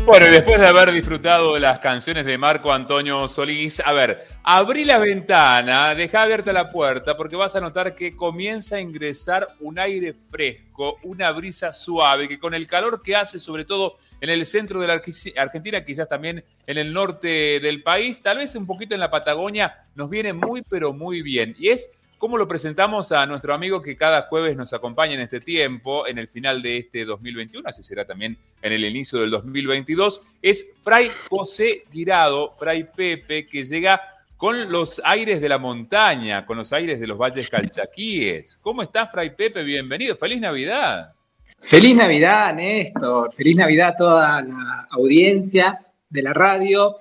Bueno, y después de haber disfrutado de las canciones de Marco Antonio Solís, a ver, abrí la ventana, dejá abierta la puerta, porque vas a notar que comienza a ingresar un aire fresco, una brisa suave, que con el calor que hace, sobre todo en el centro de la Argentina, quizás también en el norte del país, tal vez un poquito en la Patagonia, nos viene muy, pero muy bien. Y es como lo presentamos a nuestro amigo que cada jueves nos acompaña en este tiempo, en el final de este 2021, así será también en el inicio del 2022, es Fray José Guirado, Fray Pepe, que llega con los aires de la montaña, con los aires de los valles calchaquíes. ¿Cómo estás, Fray Pepe? Bienvenido, ¡feliz Navidad! Feliz Navidad, Néstor, feliz Navidad a toda la audiencia de la radio,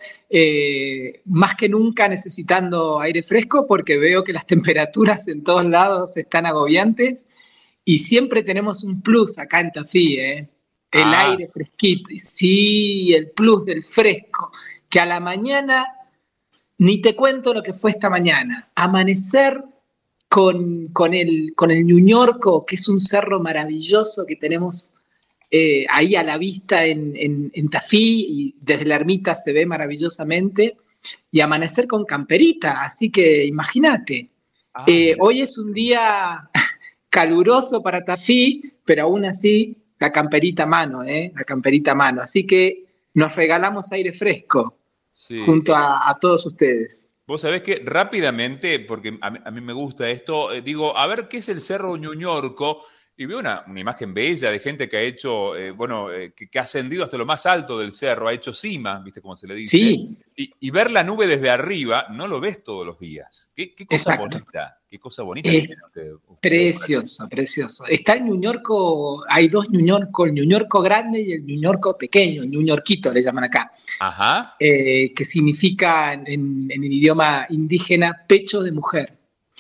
más que nunca necesitando aire fresco porque veo que las temperaturas en todos lados están agobiantes y siempre tenemos un plus acá en Tafí, el aire fresquito, sí, el plus del fresco, que a la mañana, ni te cuento lo que fue esta mañana, amanecer con el Ñuñorco, que es un cerro maravilloso que tenemos ahí a la vista en Tafí, y desde la ermita se ve maravillosamente, y amanecer con camperita, así que imagínate. Hoy es un día caluroso para Tafí, pero aún así la camperita a mano, la camperita a mano, así que nos regalamos aire fresco, sí, junto a todos ustedes. Vos sabés que rápidamente, porque a mí me gusta esto, digo, a ver qué es el Cerro Ñuñorco, y veo una imagen bella de gente que ha hecho, que ha ascendido hasta lo más alto del cerro, ha hecho cima, ¿viste cómo se le dice? Sí. Y ver la nube desde arriba no lo ves todos los días. Qué cosa bonita, qué cosa bonita. Precioso, precioso. Está el Ñuñorco, hay dos Ñuñorco, el Ñuñorco grande y el Ñuñorco pequeño, el Ñuñorquito le llaman acá. Ajá. Que significa en el idioma indígena pecho de mujer.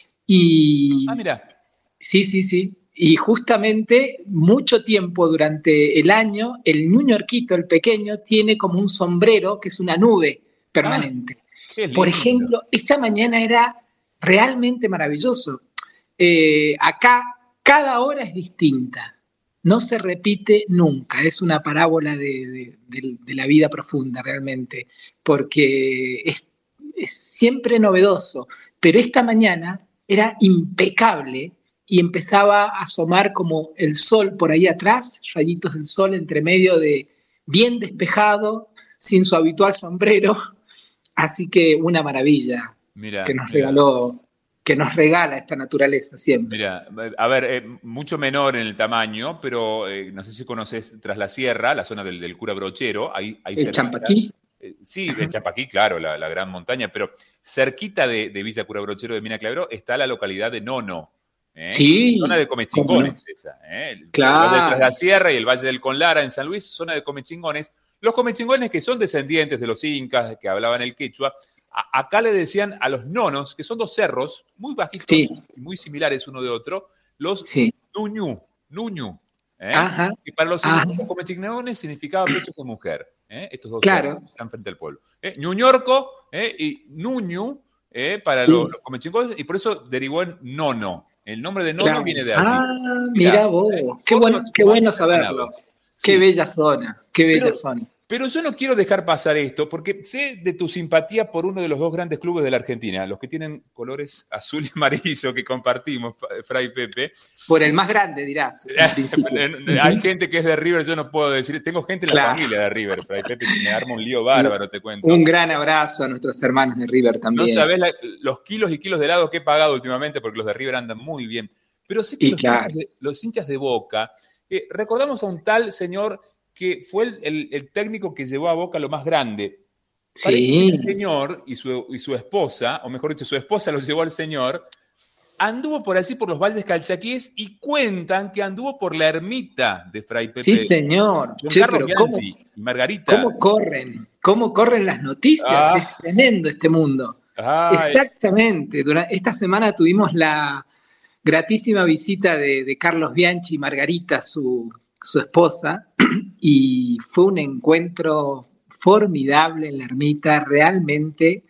Y mira. Sí. Y justamente mucho tiempo durante el año, el Ñuñorquito, el pequeño, tiene como un sombrero que es una nube permanente. Por ejemplo, esta mañana era realmente maravilloso. Acá cada hora es distinta, no se repite nunca, es una parábola de la vida profunda realmente, porque es siempre novedoso, pero esta mañana era impecable y empezaba a asomar como el sol por ahí atrás, rayitos del sol entre medio de bien despejado, sin su habitual sombrero, así que una maravilla. Mira, que nos regaló, que nos regala esta naturaleza siempre. Mira, a ver, mucho menor en el tamaño, pero no sé si conoces Tras la Sierra, la zona del Cura Brochero, ahí ¿El Champaquí? Sí, el Champaquí, claro, la gran montaña, pero cerquita de Villa Cura Brochero de Mina Clavero está la localidad de Nono. Sí. Zona de Comechingones, no? Esa. Claro. El Valle de Tras la Sierra y el Valle del Conlara en San Luis, zona de Comechingones. Los Comechingones que son descendientes de los incas que hablaban el quechua, acá le decían a los nonos, que son dos cerros muy bajitos y muy similares uno de otro, los Nuñu. Y para los comechingones significaba pechos de mujer. Estos dos cerros están frente al pueblo. Ñuñorco y Nuñu para los comechingones, y por eso derivó en nono. El nombre de nono viene de allí. Mira vos, qué bueno saberlo. Qué bella zona, qué bella zona. Pero yo no quiero dejar pasar esto, porque sé de tu simpatía por uno de los dos grandes clubes de la Argentina, los que tienen colores azul y amarillo que compartimos, Fray Pepe. Por el más grande, dirás. Hay gente que es de River, yo no puedo decir. Tengo gente en la familia de River, Fray Pepe, si me arma un lío bárbaro, te cuento. Un gran abrazo a nuestros hermanos de River también. No sabés los kilos y kilos de helado que he pagado últimamente, porque los de River andan muy bien. Pero sé que los hinchas de Boca, recordamos a un tal señor que fue el técnico que llevó a Boca lo más grande. Sí. El señor y su esposa, o mejor dicho, su esposa lo llevó al señor, anduvo por allí, por los valles calchaquíes, y cuentan que anduvo por la ermita de Fray Pepe. Sí, señor. Con Carlos Bianchi y Margarita. ¿Cómo corren las noticias? Es tremendo este mundo. Exactamente. Esta semana tuvimos la gratísima visita de Carlos Bianchi y Margarita, su esposa, y fue un encuentro formidable en la ermita, realmente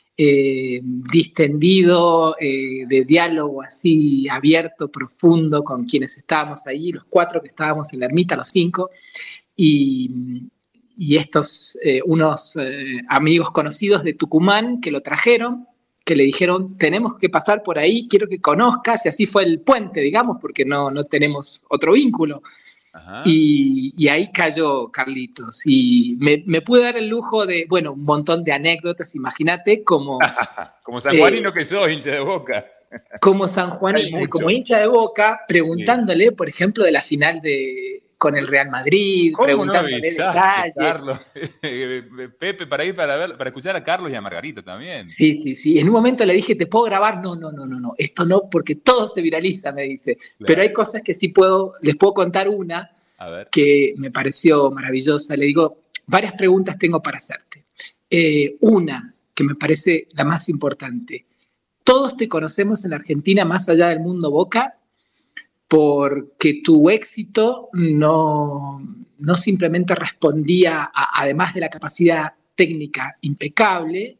distendido, de diálogo así abierto, profundo con quienes estábamos ahí, los 4 que estábamos en la ermita, los 5, y y estos, unos amigos conocidos de Tucumán que lo trajeron, que le dijeron, tenemos que pasar por ahí, quiero que conozcas, y así fue el puente, digamos, porque no tenemos otro vínculo. Ajá. Y ahí cayó Carlitos. Y me pude dar el lujo de, bueno, un montón de anécdotas, imagínate, como... Como sanjuanino que sos, hincha de Boca. Como sanjuanino y como hincha de Boca, preguntándole, por ejemplo, de la final con el Real Madrid, preguntándole detalles. Carlos? Pepe, para ir para escuchar a Carlos y a Margarita también. Sí. En un momento le dije, ¿te puedo grabar? No. Esto no, porque todo se viraliza, me dice. Claro. Pero hay cosas que sí les puedo contar una que me pareció maravillosa. Le digo, varias preguntas tengo para hacerte. Una, que me parece la más importante. Todos te conocemos en Argentina, más allá del mundo Boca, porque tu éxito no simplemente respondía, además de la capacidad técnica impecable,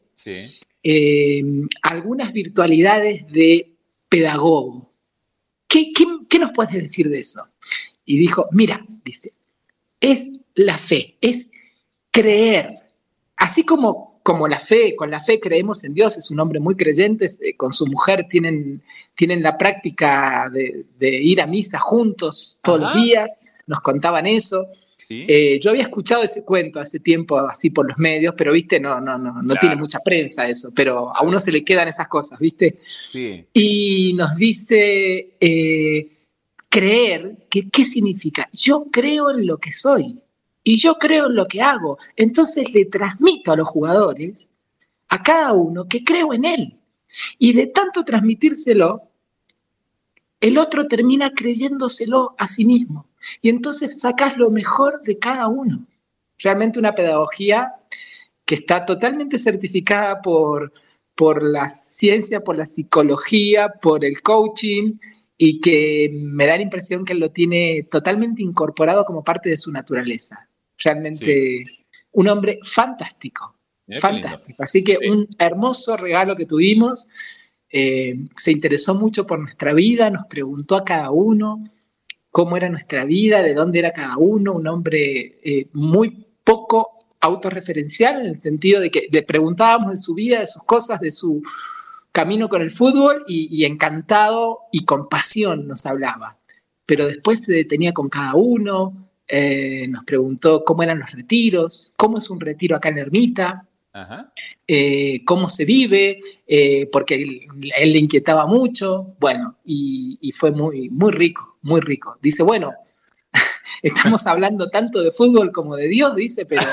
algunas virtualidades de pedagogo. ¿Qué nos puedes decir de eso? Y dijo, mira, dice, es la fe, es creer, así como con la fe creemos en Dios, es un hombre muy creyente, con su mujer tienen la práctica de ir a misa juntos todos los días, nos contaban eso. ¿Sí? Yo había escuchado ese cuento hace tiempo así por los medios, pero viste, no tiene mucha prensa eso, pero a uno se le quedan esas cosas, viste. Sí. Y nos dice, creer, ¿qué significa? Yo creo en lo que soy. Y yo creo en lo que hago. Entonces le transmito a los jugadores, a cada uno, que creo en él. Y de tanto transmitírselo, el otro termina creyéndoselo a sí mismo. Y entonces sacás lo mejor de cada uno. Realmente una pedagogía que está totalmente certificada por la ciencia, por la psicología, por el coaching, y que me da la impresión que él lo tiene totalmente incorporado como parte de su naturaleza. Realmente un hombre fantástico, fantástico. Así que un hermoso regalo que tuvimos. Se interesó mucho por nuestra vida, nos preguntó a cada uno cómo era nuestra vida, de dónde era cada uno, un hombre muy poco autorreferencial en el sentido de que le preguntábamos de su vida, de sus cosas, de su camino con el fútbol y encantado y con pasión nos hablaba. Pero después se detenía con cada uno, nos preguntó cómo eran los retiros, cómo es un retiro acá en la ermita, cómo se vive, porque él le inquietaba mucho, bueno, y fue muy, muy rico, muy rico. Dice, bueno, estamos hablando tanto de fútbol como de Dios, dice, pero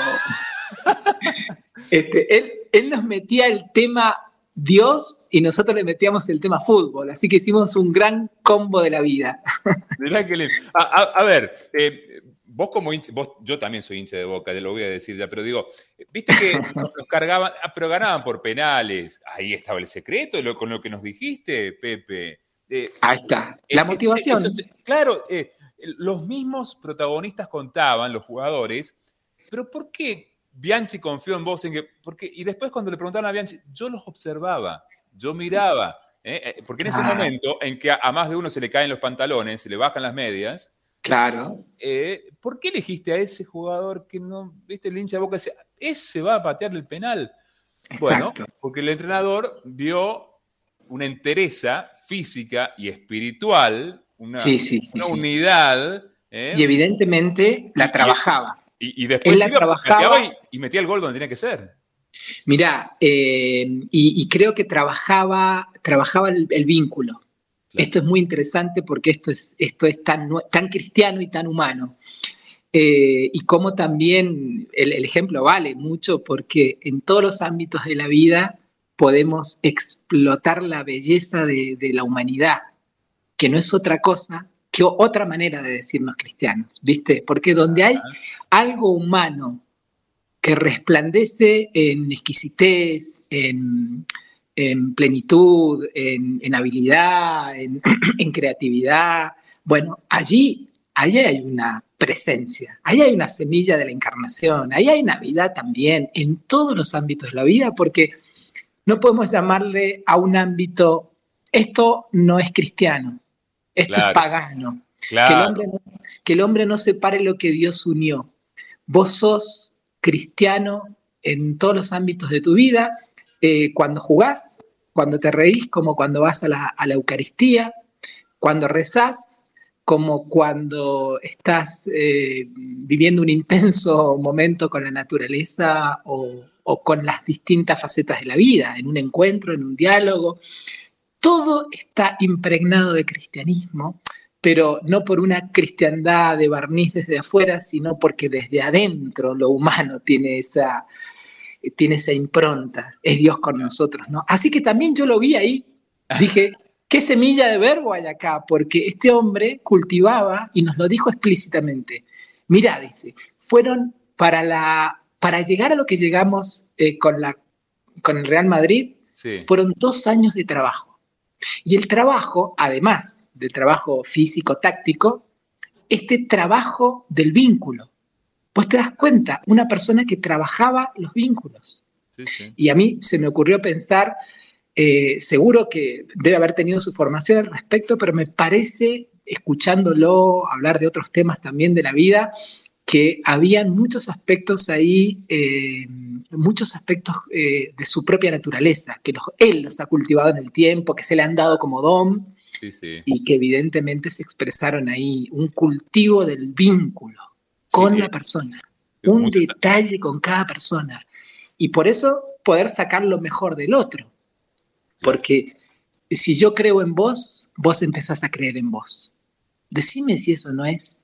él nos metía el tema Dios y nosotros le metíamos el tema fútbol, así que hicimos un gran combo de la vida. Mirá que a ver, vos como hincha, yo también soy hincha de Boca, te lo voy a decir ya, pero digo, viste que nos cargaban, pero ganaban por penales, ahí estaba el secreto con lo que nos dijiste, Pepe. Ahí está, la motivación. Claro, los mismos protagonistas contaban, los jugadores, pero ¿por qué Bianchi confió en vos? Y después cuando le preguntaron a Bianchi, yo los observaba, yo miraba, porque en ese momento en que a más de uno se le caen los pantalones, se le bajan las medias. Claro. ¿Por qué elegiste a ese jugador que no, viste, el hincha de Boca decía, ese va a patear el penal? Exacto. Bueno, porque el entrenador vio una entereza física y espiritual, una unidad. Y evidentemente la trabajaba. Y después él la trabajaba y metía el gol donde tenía que ser. Mirá, y creo que trabajaba el vínculo. Claro. Esto es muy interesante porque esto es tan cristiano y tan humano. Y como también el ejemplo vale mucho porque en todos los ámbitos de la vida podemos explotar la belleza de la humanidad, que no es otra cosa que otra manera de decirnos cristianos, ¿viste? Porque donde hay algo humano que resplandece en exquisitez, en plenitud, en habilidad, en creatividad, bueno, allí hay una presencia, ahí hay una semilla de la encarnación, ahí hay Navidad también, en todos los ámbitos de la vida, porque no podemos llamarle a un ámbito, esto no es cristiano, esto es pagano. Claro. Que el hombre no separe lo que Dios unió. Vos sos cristiano en todos los ámbitos de tu vida, cuando jugás, cuando te reís, como cuando vas a la Eucaristía, cuando rezás, como cuando estás viviendo un intenso momento con la naturaleza o con las distintas facetas de la vida, en un encuentro, en un diálogo. Todo está impregnado de cristianismo, pero no por una cristiandad de barniz desde afuera, sino porque desde adentro lo humano tiene esa impronta, es Dios con nosotros, ¿no? Así que también yo lo vi ahí, dije, ¿qué semilla de verbo hay acá? Porque este hombre cultivaba y nos lo dijo explícitamente. Mirá, dice, fueron para llegar a lo que llegamos con el Real Madrid, sí, fueron 2 años de trabajo. Y el trabajo, además del trabajo físico-táctico, este trabajo del vínculo. Pues te das cuenta, una persona que trabajaba los vínculos. Sí, sí. Y a mí se me ocurrió pensar, seguro que debe haber tenido su formación al respecto, pero me parece, escuchándolo hablar de otros temas también de la vida, que habían muchos aspectos ahí, de su propia naturaleza, que él los ha cultivado en el tiempo, que se le han dado como don, sí, sí, y que evidentemente se expresaron ahí, un cultivo del vínculo con sí, la persona, un detalle con cada persona, y por eso poder sacar lo mejor del otro, porque si yo creo en vos, vos empezás a creer en vos. Decime si eso no es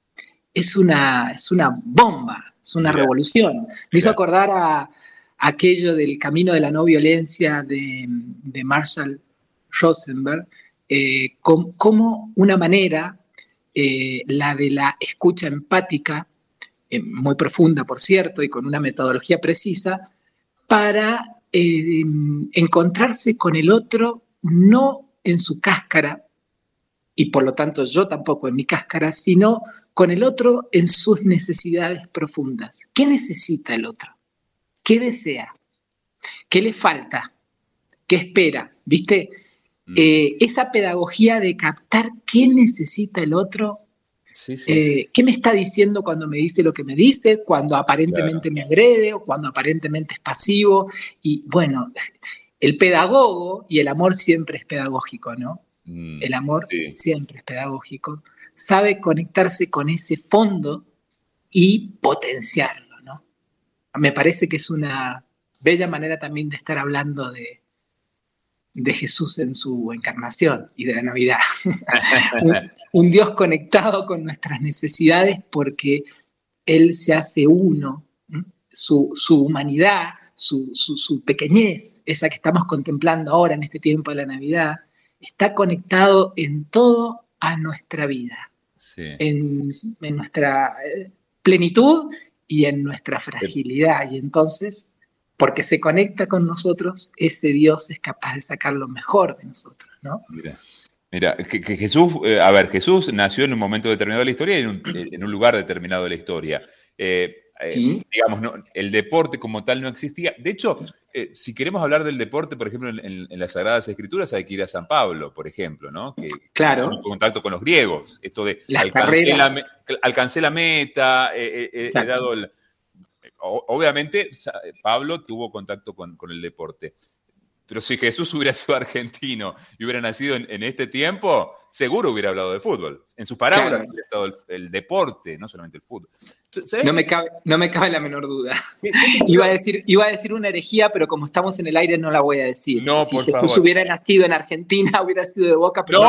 una bomba, es una revolución. Me hizo acordar a aquello del camino de la no violencia de Marshall Rosenberg, como una manera, la de la escucha empática, muy profunda, por cierto, y con una metodología precisa, para encontrarse con el otro no en su cáscara, y por lo tanto yo tampoco en mi cáscara, sino con el otro en sus necesidades profundas. ¿Qué necesita el otro? ¿Qué desea? ¿Qué le falta? ¿Qué espera? ¿Viste? Esa pedagogía de captar qué necesita el otro, sí, sí. ¿Qué me está diciendo cuando me dice lo que me dice, cuando aparentemente me agrede o cuando aparentemente es pasivo. Y bueno, el pedagogo y el amor siempre es pedagógico, ¿no? El amor siempre es pedagógico. Sabe conectarse con ese fondo y potenciarlo, ¿no? Me parece que es una bella manera también de estar hablando de Jesús en su encarnación y de la Navidad. un Dios conectado con nuestras necesidades porque Él se hace uno, su humanidad, su pequeñez, esa que estamos contemplando ahora en este tiempo de la Navidad, está conectado en todo a nuestra vida, sí, en nuestra plenitud y en nuestra fragilidad. Y entonces, porque se conecta con nosotros, ese Dios es capaz de sacar lo mejor de nosotros, ¿no? Mira, que Jesús, Jesús nació en un momento determinado de la historia y en un lugar determinado de la historia. ¿Sí? Digamos, no, el deporte como tal no existía. De hecho, si queremos hablar del deporte, por ejemplo, en las Sagradas Escrituras hay que ir a San Pablo, por ejemplo, ¿no? Que claro. En contacto con los griegos. Esto de alcancé la meta, he dado el... Obviamente, Pablo tuvo contacto con el deporte. Pero si Jesús hubiera sido argentino y hubiera nacido en este tiempo, seguro hubiera hablado de fútbol. En sus parábolas hubiera estado el deporte, no solamente el fútbol. No me cabe la menor duda. Iba a decir una herejía, pero como estamos en el aire no la voy a decir. No, si por Jesús favor. hubiera nacido en Argentina, hubiera sido de Boca, pero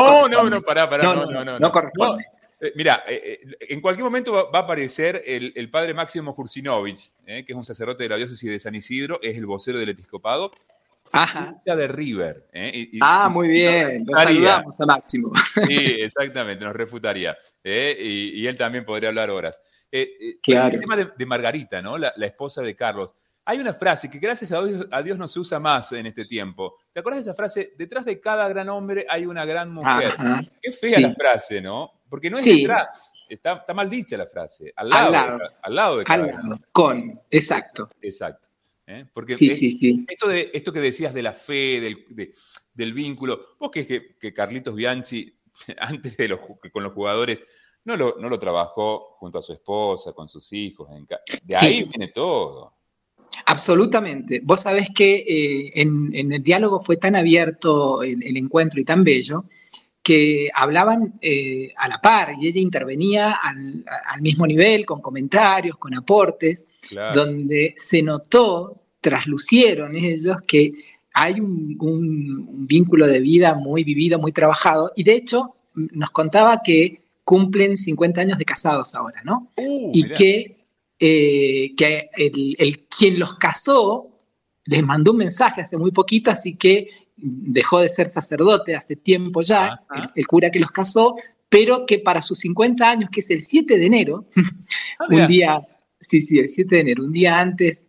no corresponde. Mira, en cualquier momento va a aparecer el padre Máximo Kursinovich, que es un sacerdote de la diócesis de San Isidro, es el vocero del episcopado. Ajá. De River. Muy bien. Nos saludamos a Máximo. Sí, exactamente, nos refutaría. Y él también podría hablar horas. Claro. El tema de Margarita, ¿no? La esposa de Carlos. Hay una frase que gracias a Dios no se usa más en este tiempo. ¿Te acuerdas de esa frase? Detrás de cada gran hombre hay una gran mujer. Ajá. Qué fea la frase, ¿no? Porque no es detrás. Está mal dicha la frase. Al lado de cada gran hombre. Con, exacto. Exacto. Porque esto que decías de la fe, del vínculo, vos que Carlitos Bianchi, antes con los jugadores, no lo trabajó junto a su esposa, con sus hijos. De Sí. ahí viene todo. Absolutamente. Vos sabés que en el diálogo fue tan abierto el encuentro y tan bello que hablaban a la par y ella intervenía al mismo nivel, con comentarios, con aportes, Claro. donde se notó, traslucieron ellos que hay un vínculo de vida muy vivido, muy trabajado, y de hecho nos contaba que cumplen 50 años de casados ahora, ¿no? Y Mirá. que quien los casó les mandó un mensaje hace muy poquito, así que dejó de ser sacerdote hace tiempo ya, el cura que los casó, pero que para sus 50 años, que es el 7 de enero, un día, sí, el 7 de enero, un día antes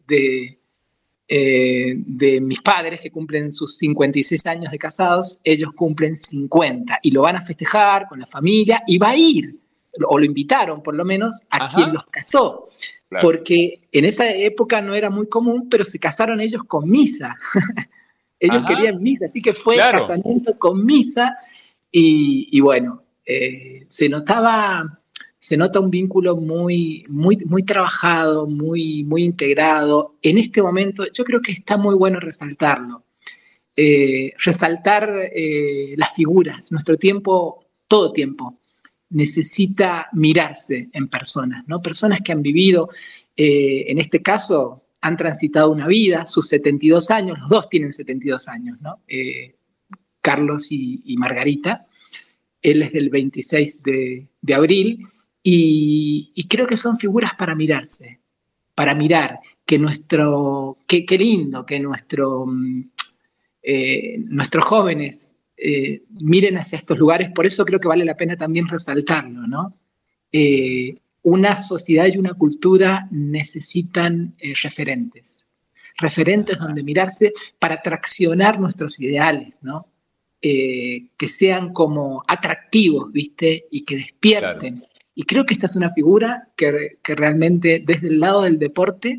de mis padres, que cumplen sus 56 años de casados, ellos cumplen 50 y lo van a festejar con la familia y va a ir, o lo invitaron por lo menos, a quien los casó. Claro. Porque en esa época no era muy común, pero se casaron ellos con misa. Ellos querían misa, así que fue casamiento con misa y bueno, se nota un vínculo muy, muy, muy trabajado, muy, muy integrado. En este momento yo creo que está muy bueno resaltarlo. Resaltar las figuras. Nuestro tiempo, todo tiempo, necesita mirarse en personas, ¿no? Personas que han vivido, en este caso, han transitado una vida, sus 72 años, los dos tienen 72 años, ¿no? Carlos y Margarita. Él es del 26 de abril y creo que son figuras para mirarse, para mirar que qué lindo que nuestros jóvenes miren hacia estos lugares. Por eso creo que vale la pena también resaltarlo, ¿no? Una sociedad y una cultura necesitan referentes donde mirarse para traccionar nuestros ideales, ¿no? Que sean como atractivos, ¿viste? Y que despierten. Claro. Y creo que esta es una figura que realmente desde el lado del deporte,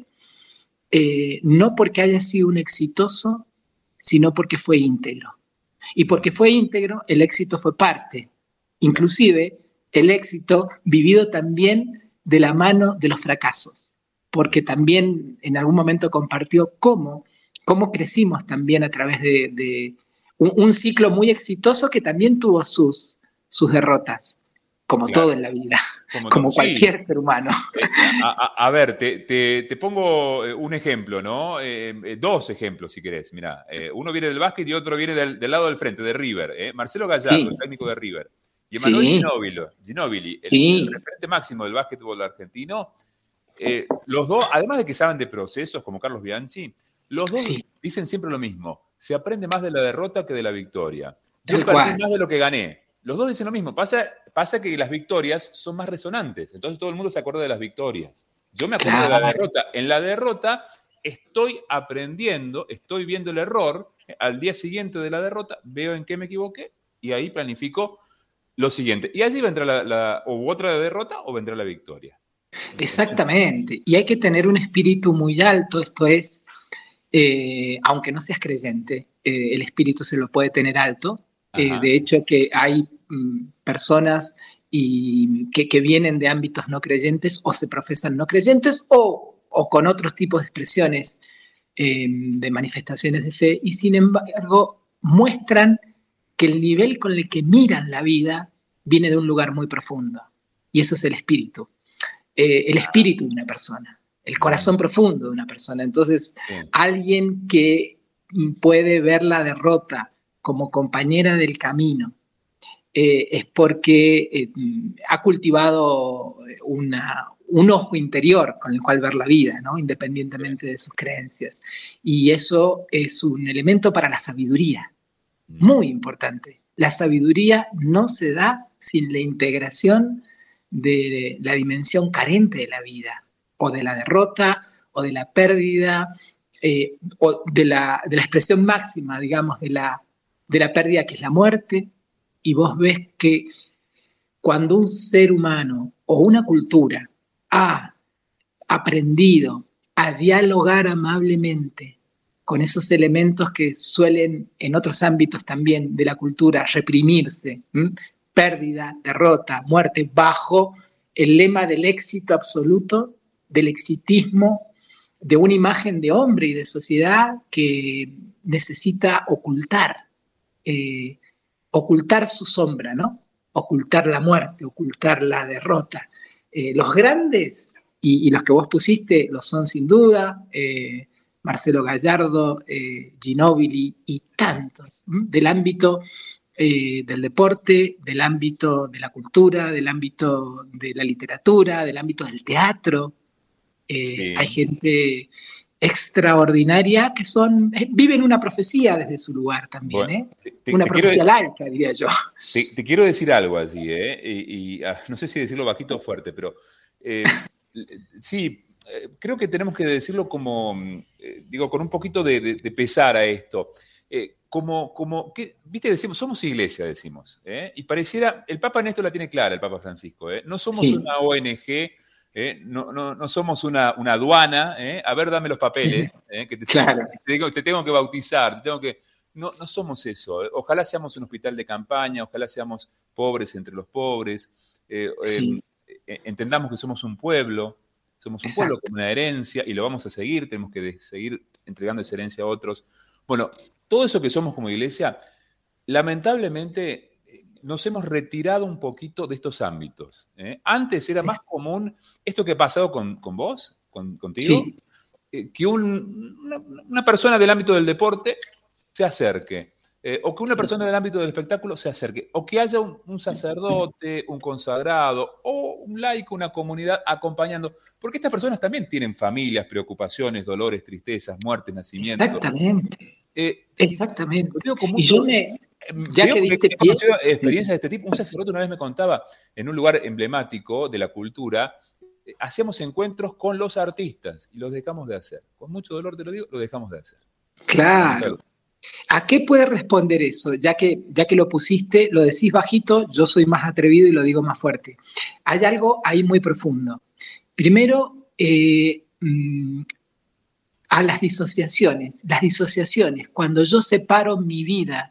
no porque haya sido un exitoso, sino porque fue íntegro. Y porque fue íntegro, el éxito fue parte. Inclusive, el éxito vivido también de la mano de los fracasos. Porque también en algún momento compartió cómo crecimos también a través de un ciclo muy exitoso que también tuvo sus derrotas, como todo en la vida, como cualquier ser humano. A ver, te pongo un ejemplo, ¿no? Dos ejemplos, si querés. Mirá, uno viene del básquet y otro viene del lado del frente, de River. Marcelo Gallardo, el técnico de River. Y Emanuel Ginóbili, el referente máximo del básquetbol argentino. Los dos, además de que saben de procesos, como Carlos Bianchi, los dos dicen siempre lo mismo. Se aprende más de la derrota que de la victoria. Yo perdí más de lo que gané. Los dos dicen lo mismo. Pasa que las victorias son más resonantes. Entonces todo el mundo se acuerda de las victorias. Yo me acuerdo de la derrota. En la derrota estoy aprendiendo, estoy viendo el error. Al día siguiente de la derrota veo en qué me equivoqué y ahí planifico lo siguiente. Y allí vendrá o otra derrota o vendrá la victoria. Exactamente. Y hay que tener un espíritu muy alto. Esto es, aunque no seas creyente, el espíritu se lo puede tener alto. De hecho, que hay personas que vienen de ámbitos no creyentes o se profesan no creyentes o con otros tipos de expresiones de manifestaciones de fe y sin embargo muestran que el nivel con el que miran la vida viene de un lugar muy profundo y eso es el espíritu de una persona, el corazón profundo de una persona. Entonces, alguien que puede ver la derrota como compañera del camino, es porque ha cultivado un ojo interior con el cual ver la vida, ¿no? Independientemente de sus creencias. Y eso es un elemento para la sabiduría, muy importante. La sabiduría no se da sin la integración de la dimensión carente de la vida, o de la derrota, o de la pérdida, o de la expresión máxima, digamos, de la pérdida que es la muerte, y vos ves que cuando un ser humano o una cultura ha aprendido a dialogar amablemente con esos elementos que suelen en otros ámbitos también de la cultura reprimirse, pérdida, derrota, muerte, bajo el lema del éxito absoluto, del exitismo, de una imagen de hombre y de sociedad que necesita ocultar su sombra, ¿no? Ocultar la muerte, ocultar la derrota. Los grandes, y los que vos pusiste, lo son sin duda, Marcelo Gallardo, Ginóbili y tantos, del ámbito del deporte, del ámbito de la cultura, del ámbito de la literatura, del ámbito del teatro. Sí. Hay gente extraordinaria que viven una profecía desde su lugar también, bueno, una profecía laica, diría yo. Te quiero decir algo allí, y no sé si decirlo bajito o fuerte, pero sí, creo que tenemos que decirlo como, digo, con un poquito de pesar a esto. Como que, viste, decimos, somos iglesia, decimos, y pareciera, el Papa en esto la tiene clara, el Papa Francisco, no somos una ONG, no somos una aduana, a ver, dame los papeles, que te tengo que bautizar, no somos eso. Ojalá seamos un hospital de campaña, ojalá seamos pobres entre los pobres, entendamos que somos un pueblo con una herencia y lo vamos a seguir, tenemos que seguir entregando esa herencia a otros. Bueno, todo eso que somos como iglesia, lamentablemente nos hemos retirado un poquito de estos ámbitos. Antes era más común esto que ha pasado con vos, contigo, que una persona del ámbito del deporte se acerque, o que una persona del ámbito del espectáculo se acerque, o que haya un sacerdote, un consagrado, o un laico, una comunidad acompañando, porque estas personas también tienen familias, preocupaciones, dolores, tristezas, muertes, nacimientos. Exactamente. Exactamente. Y yo ya que diste pie, experiencias de este tipo. Un sacerdote una vez me contaba, en un lugar emblemático de la cultura, hacíamos encuentros con los artistas y los dejamos de hacer. Con mucho dolor te lo digo, lo dejamos de hacer. Claro. ¿A qué puede responder eso? Ya que lo pusiste, lo decís bajito, yo soy más atrevido y lo digo más fuerte. Hay algo ahí muy profundo. Primero, a las disociaciones. Las disociaciones, cuando yo separo mi vida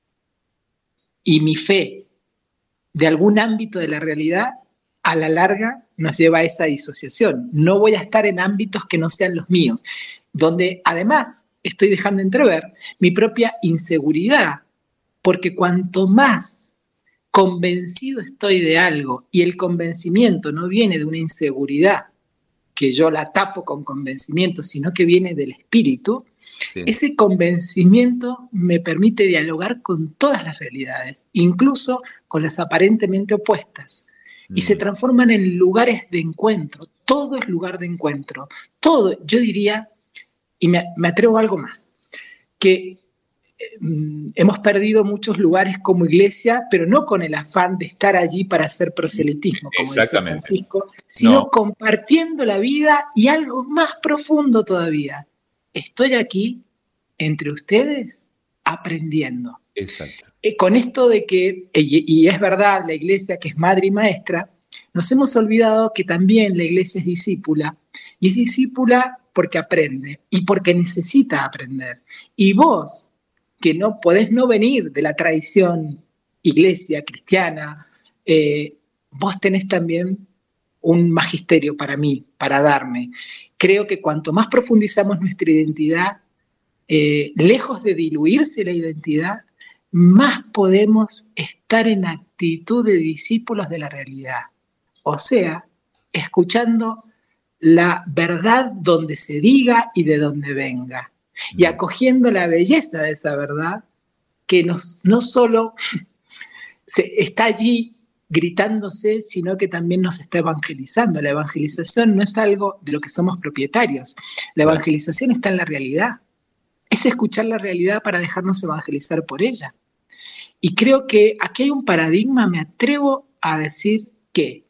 y mi fe de algún ámbito de la realidad, a la larga nos lleva a esa disociación. No voy a estar en ámbitos que no sean los míos, donde además estoy dejando entrever mi propia inseguridad, porque cuanto más convencido estoy de algo y el convencimiento no viene de una inseguridad que yo la tapo con convencimiento, sino que viene del espíritu, ese convencimiento me permite dialogar con todas las realidades, incluso con las aparentemente opuestas, y se transforman en lugares de encuentro. Todo es lugar de encuentro. Todo, yo diría, y me atrevo a algo más, que hemos perdido muchos lugares como iglesia, pero no con el afán de estar allí para hacer proselitismo, como dice Francisco, sino compartiendo la vida y algo más profundo todavía. Estoy aquí entre ustedes aprendiendo. Exacto. Con esto de que, y es verdad, la iglesia que es madre y maestra, nos hemos olvidado que también la iglesia es discípula, y es discípula porque aprende y porque necesita aprender. Y vos, que no podés no venir de la tradición iglesia cristiana, vos tenés también un magisterio para mí, para darme. Creo que cuanto más profundizamos nuestra identidad, lejos de diluirse la identidad, más podemos estar en actitud de discípulos de la realidad. O sea, escuchando la verdad donde se diga y de donde venga. Y acogiendo la belleza de esa verdad que no solo está allí gritándose, sino que también nos está evangelizando. La evangelización no es algo de lo que somos propietarios. La evangelización está en la realidad. Es escuchar la realidad para dejarnos evangelizar por ella. Y creo que aquí hay un paradigma, me atrevo a decir que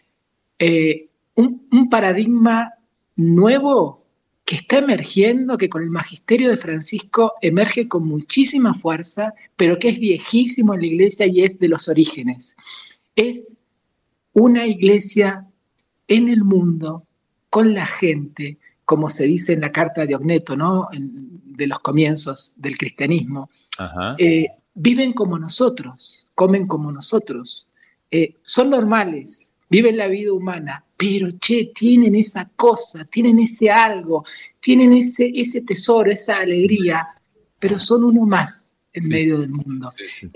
un paradigma nuevo que está emergiendo, que con el magisterio de Francisco emerge con muchísima fuerza, pero que es viejísimo en la iglesia y es de los orígenes. Es una iglesia en el mundo, con la gente, como se dice en la carta de Ogneto, ¿no? De los comienzos del cristianismo. viven como nosotros, comen como nosotros, son normales, viven la vida humana, pero tienen esa cosa, tienen ese algo, tienen ese tesoro, esa alegría, pero son uno más en medio del mundo.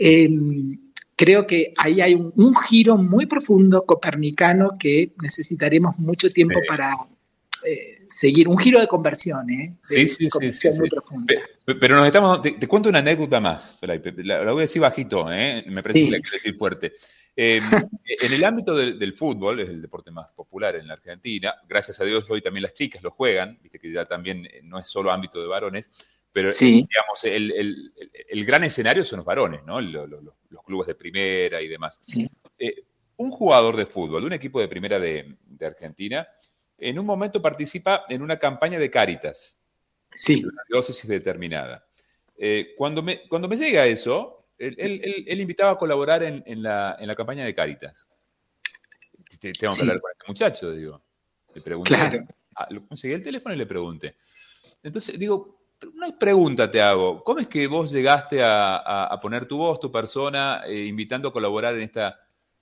Creo que ahí hay un giro muy profundo copernicano que necesitaremos mucho tiempo para seguir, un giro de conversión, conversión muy profunda. Pero nos estamos, te cuento una anécdota más, Felipe, la voy a decir bajito, me parece que la quiero decir fuerte. En el ámbito del fútbol, es el deporte más popular en la Argentina, gracias a Dios hoy también las chicas lo juegan, viste que ya también no es solo ámbito de varones, pero digamos, el gran escenario son los varones, ¿no? Los clubes de primera y demás. Sí. Un jugador de fútbol, de un equipo de primera de Argentina, en un momento participa en una campaña de Cáritas, de una diócesis determinada. Cuando me llega eso, él invitaba a colaborar en la campaña de Cáritas. Tengo que hablar con este muchacho, digo. Le pregunté. Claro. Conseguí el teléfono y le pregunté. Entonces, digo, una pregunta te hago. ¿Cómo es que vos llegaste a poner tu voz, tu persona, invitando a colaborar en esta...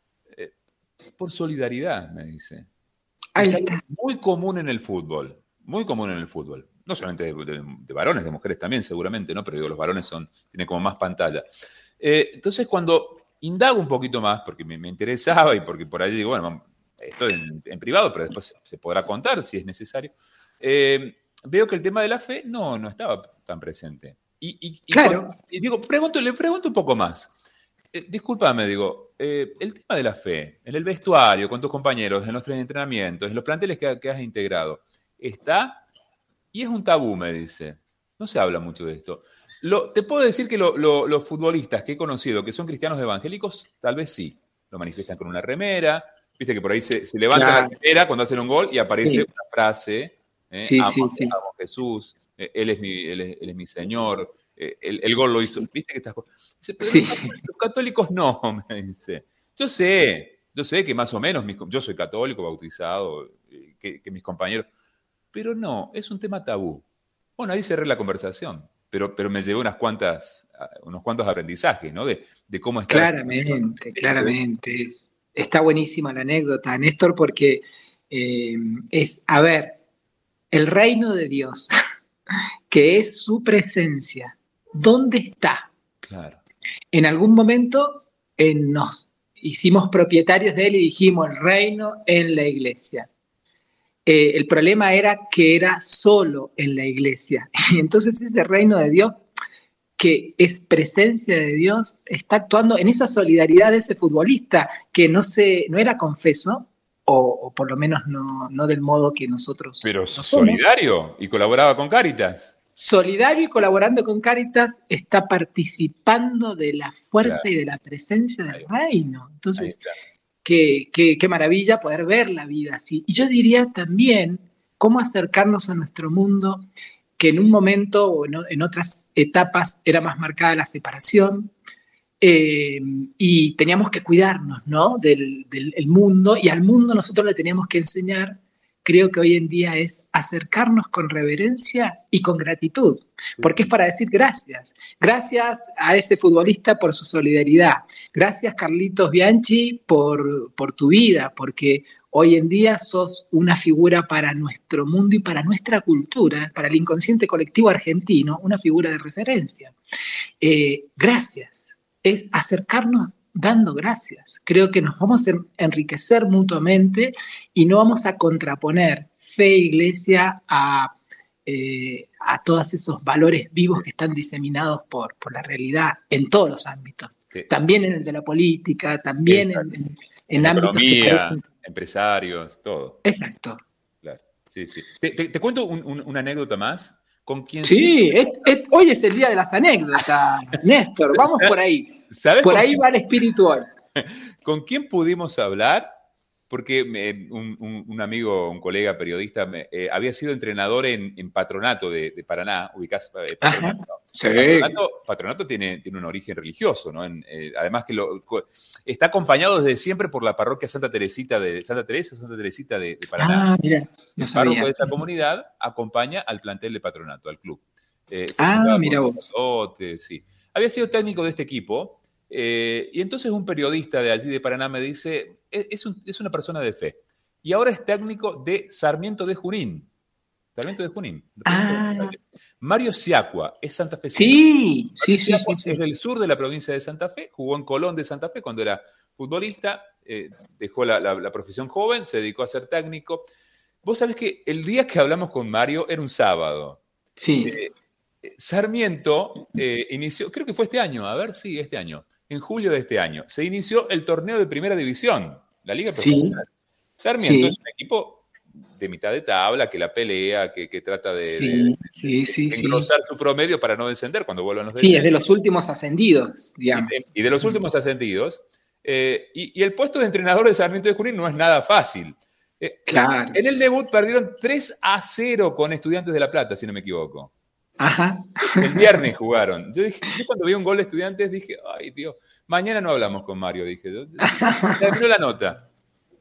por solidaridad, me dice. Es algo muy común en el fútbol. Muy común en el fútbol. No solamente de varones, de mujeres también, seguramente, ¿no? Pero digo, los varones tienen como más pantalla. Entonces, cuando indago un poquito más, porque me interesaba y porque por ahí digo, bueno, esto en privado, pero después se podrá contar si es necesario, veo que el tema de la fe no estaba tan presente. Claro. Y digo, le pregunto un poco más. Discúlpame, digo, el tema de la fe, en el vestuario, con tus compañeros, en los entrenamientos, en los planteles que has integrado, ¿está? Y es un tabú, me dice. No se habla mucho de esto. Te puedo decir que los futbolistas que he conocido, que son cristianos evangélicos, tal vez sí. Lo manifiestan con una remera. Viste que por ahí se levanta la remera cuando hacen un gol y aparece una frase. Amo a Jesús, Él es mi Señor. El gol lo hizo. ¿Viste que estas cosas? Dice, pero los católicos no, me dice. Yo sé que más o menos, yo soy católico, bautizado, que mis compañeros, pero no, es un tema tabú. Bueno, ahí cerré la conversación, pero me llevé unos cuantos aprendizajes, ¿no? De cómo está. Claramente. Está buenísima la anécdota, Néstor, porque a ver, el reino de Dios, que es su presencia, ¿dónde está? Claro. En algún momento nos hicimos propietarios de él y dijimos el reino en la iglesia. El problema era que era solo en la iglesia. Y entonces ese reino de Dios, que es presencia de Dios, está actuando en esa solidaridad de ese futbolista que no era confeso, o por lo menos no del modo que nosotros Pero solidario, y colaboraba con Cáritas. Solidario y colaborando con Cáritas, está participando de la fuerza y de la presencia del reino. Entonces, qué maravilla poder ver la vida así. Y yo diría también cómo acercarnos a nuestro mundo, que en un momento o en otras etapas era más marcada la separación, y teníamos que cuidarnos, ¿no? del mundo, y al mundo nosotros le teníamos que enseñar. Creo que hoy en día es acercarnos con reverencia y con gratitud, porque es para decir gracias. Gracias a ese futbolista por su solidaridad. Gracias, Carlitos Bianchi, por tu vida, porque hoy en día sos una figura para nuestro mundo y para nuestra cultura, para el inconsciente colectivo argentino, una figura de referencia. Gracias. Es acercarnos dando gracias. Creo que nos vamos a enriquecer mutuamente y no vamos a contraponer fe e iglesia a todos esos valores vivos que están diseminados por la realidad en todos los ámbitos. Sí. También en el de la política, también en ámbitos economía, empresarios, todo. Exacto. Claro. Sí. ¿Te cuento una anécdota más? ¿Con quién? Sí, hoy es el día de las anécdotas, Néstor. Vamos por ahí. Por ahí va el espíritu hoy. ¿Con quién pudimos hablar? Porque un amigo, un colega periodista, había sido entrenador en Patronato de Paraná, ubicás Patronato. Sí. Patronato tiene un origen religioso, ¿no? Además que está acompañado desde siempre por la parroquia Santa Teresita de Paraná. Mira, no sabía. El párroco de esa comunidad acompaña al plantel de Patronato, al club. Mira vos. Sí. había sido técnico de este equipo, y entonces un periodista de allí de Paraná me dice, es una persona de fe, y ahora es técnico de Sarmiento de Junín. Sarmiento de Junín. Mario Siacua es santafesino. Sí. Es del sur de la provincia de Santa Fe, jugó en Colón de Santa Fe cuando era futbolista, dejó la profesión joven, se dedicó a ser técnico. Vos sabés que el día que hablamos con Mario era un sábado. Sí. Sarmiento inició, creo que fue este año, este año, en julio de este año, se inició el torneo de primera división, la Liga Profesional. Sarmiento es un equipo de mitad de tabla, que la pelea, que trata de engrosar su promedio para no descender cuando vuelvan los descensos. Sí, es de los últimos ascendidos, digamos. Y de los últimos ascendidos. Y el puesto de entrenador de Sarmiento de Junín no es nada fácil. Claro. En el debut perdieron 3-0 con Estudiantes de La Plata, si no me equivoco. Ajá. El viernes jugaron. Yo cuando vi un gol de Estudiantes dije, ay, Dios, mañana no hablamos con Mario, dije. Terminó la nota.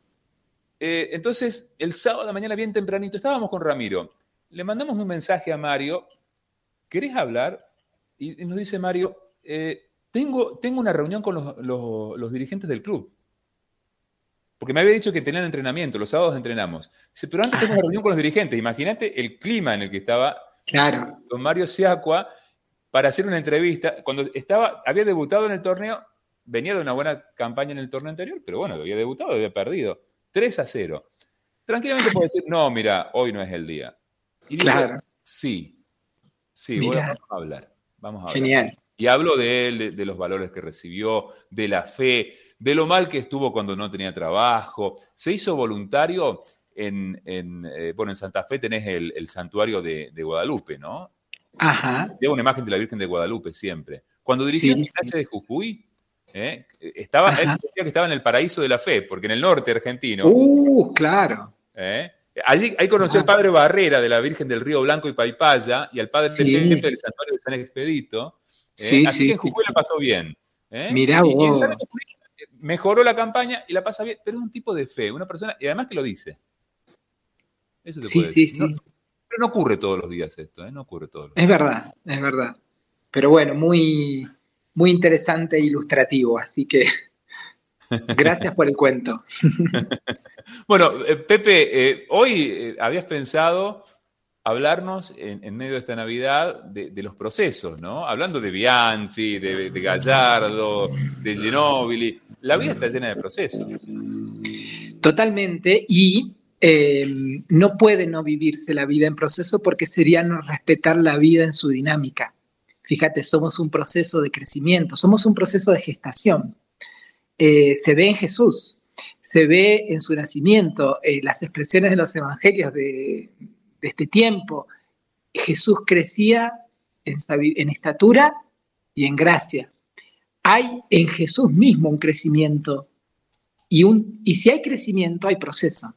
Entonces, el sábado de la mañana, bien tempranito, estábamos con Ramiro. Le mandamos un mensaje a Mario, ¿querés hablar? Y nos dice Mario, tengo una reunión con los dirigentes del club. Porque me había dicho que tenían entrenamiento, los sábados entrenamos. Dice, pero antes tengo una reunión con los dirigentes. Imagínate el clima en el que estaba don Mario Siacua para hacer una entrevista. Cuando había debutado en el torneo, venía de una buena campaña en el torneo anterior, pero bueno, había debutado, había perdido. 3-0. Tranquilamente puedo decir, no, mira, hoy no es el día. Y digo, sí, vamos a hablar. Genial. Y hablo de él, de los valores que recibió, de la fe, de lo mal que estuvo cuando no tenía trabajo. Se hizo voluntario en Santa Fe tenés el santuario de Guadalupe, ¿no? Ajá. Lleva una imagen de la Virgen de Guadalupe siempre. Cuando dirigió la clase de Jujuy, él sentía que estaba en el paraíso de la fe, porque en el norte argentino. Claro. Ahí conoció al padre Barrera de la Virgen del Río Blanco y Paipaya, y al padre Pepe del santuario de San Expedito. Así que en Jujuy la pasó bien. Mirá vos. Y mejoró la campaña y la pasa bien, pero es un tipo de fe, una persona, y además que lo dice. Eso te puedo decir. Sí. Pero no ocurre todos los días esto, no ocurre todos los días. Es verdad. Pero bueno, muy, muy interesante e ilustrativo, así que gracias por el cuento. Bueno, Pepe, hoy habías pensado hablarnos en medio de esta Navidad de los procesos, ¿no? Hablando de Bianchi, de Gallardo, de Ginóbili. La vida está llena de procesos. Totalmente, y no puede no vivirse la vida en proceso porque sería no respetar la vida en su dinámica. Fíjate, somos un proceso de crecimiento, somos un proceso de gestación. Se ve en Jesús, se ve en su nacimiento, las expresiones de los evangelios de este tiempo. Jesús crecía en estatura y en gracia. Hay en Jesús mismo un crecimiento y si hay crecimiento hay proceso.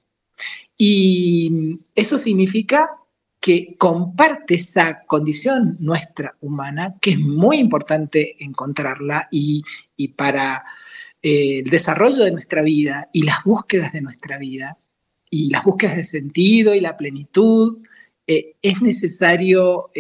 Y eso significa que comparte esa condición nuestra humana, que es muy importante encontrarla y para el desarrollo de nuestra vida y las búsquedas de nuestra vida y las búsquedas de sentido y la plenitud, es necesario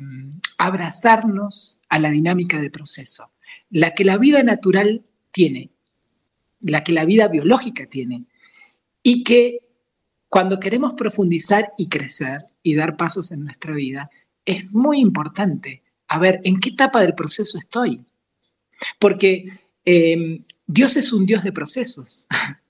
abrazarnos a la dinámica de proceso, la que la vida natural tiene, la que la vida biológica tiene, y que cuando queremos profundizar y crecer y dar pasos en nuestra vida, es muy importante a ver en qué etapa del proceso estoy. Porque Dios es un Dios de procesos.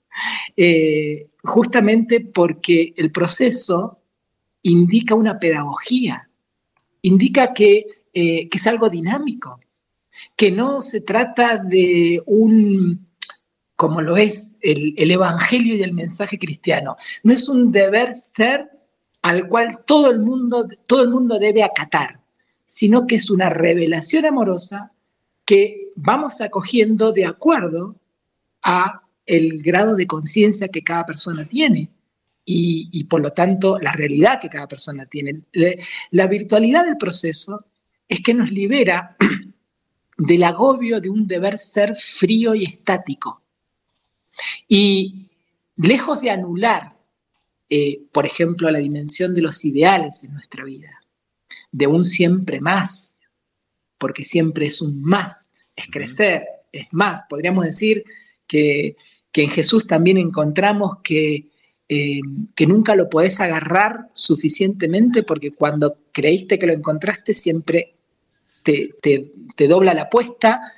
Justamente porque el proceso indica una pedagogía, indica que es algo dinámico, que no se trata de como lo es el evangelio y el mensaje cristiano. No es un deber ser al cual todo el mundo debe acatar, sino que es una revelación amorosa que vamos acogiendo de acuerdo a el grado de conciencia que cada persona tiene y por lo tanto la realidad que cada persona tiene. La virtualidad del proceso es que nos libera del agobio de un deber ser frío y estático. Y lejos de anular, por ejemplo, la dimensión de los ideales en nuestra vida, de un siempre más, porque siempre es un más, es crecer, es más. Podríamos decir que en Jesús también encontramos que nunca lo podés agarrar suficientemente, porque cuando creíste que lo encontraste siempre te dobla la apuesta,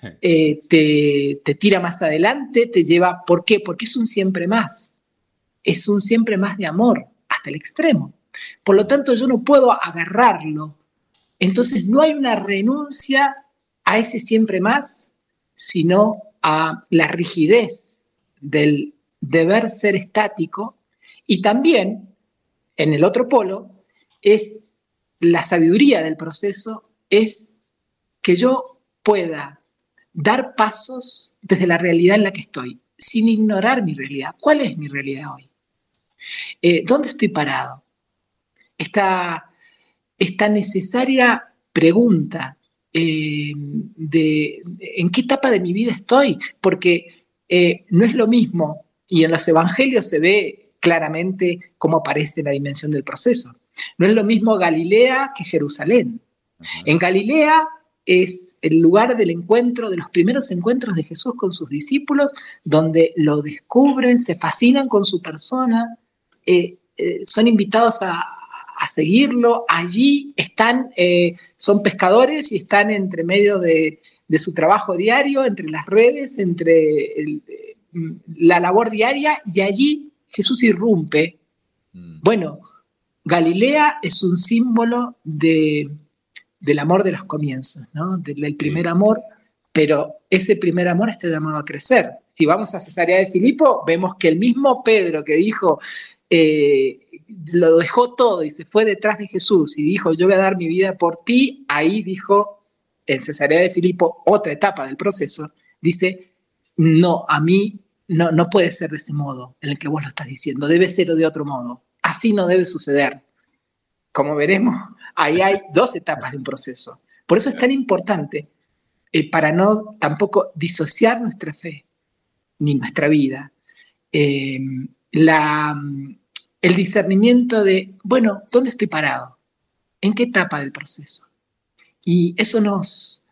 te tira más adelante, te lleva. ¿Por qué? Porque es un siempre más. Es un siempre más de amor, hasta el extremo. Por lo tanto, yo no puedo agarrarlo. Entonces, no hay una renuncia a ese siempre más, sino a la rigidez del deber ser estático. Y también, en el otro polo, es la sabiduría del proceso, es que yo pueda dar pasos desde la realidad en la que estoy, sin ignorar mi realidad. ¿Cuál es mi realidad hoy? ¿Dónde estoy parado? Esta necesaria pregunta de en qué etapa de mi vida estoy, porque no es lo mismo, y en los evangelios se ve claramente cómo aparece la dimensión del proceso. No es lo mismo Galilea que Jerusalén. En Galilea es el lugar del encuentro, de los primeros encuentros de Jesús con sus discípulos, donde lo descubren, se fascinan con su persona, son invitados a seguirlo. Allí están, son pescadores y están entre medio de su trabajo diario, entre las redes, entre la labor diaria, y allí Jesús irrumpe. Bueno, Galilea es un símbolo del amor de los comienzos, ¿no? Del primer amor, pero ese primer amor está llamado a crecer. Si vamos a Cesarea de Filipo, vemos que el mismo Pedro que dijo, lo dejó todo y se fue detrás de Jesús y dijo, yo voy a dar mi vida por ti, ahí dijo, en Cesarea de Filipo, otra etapa del proceso, dice, no, a mí no puede ser de ese modo en el que vos lo estás diciendo, debe ser de otro modo, así no debe suceder. Como veremos, ahí hay dos etapas de un proceso. Por eso es tan importante, para no tampoco disociar nuestra fe, ni nuestra vida, el discernimiento de, bueno, ¿dónde estoy parado? ¿En qué etapa del proceso? Y eso nos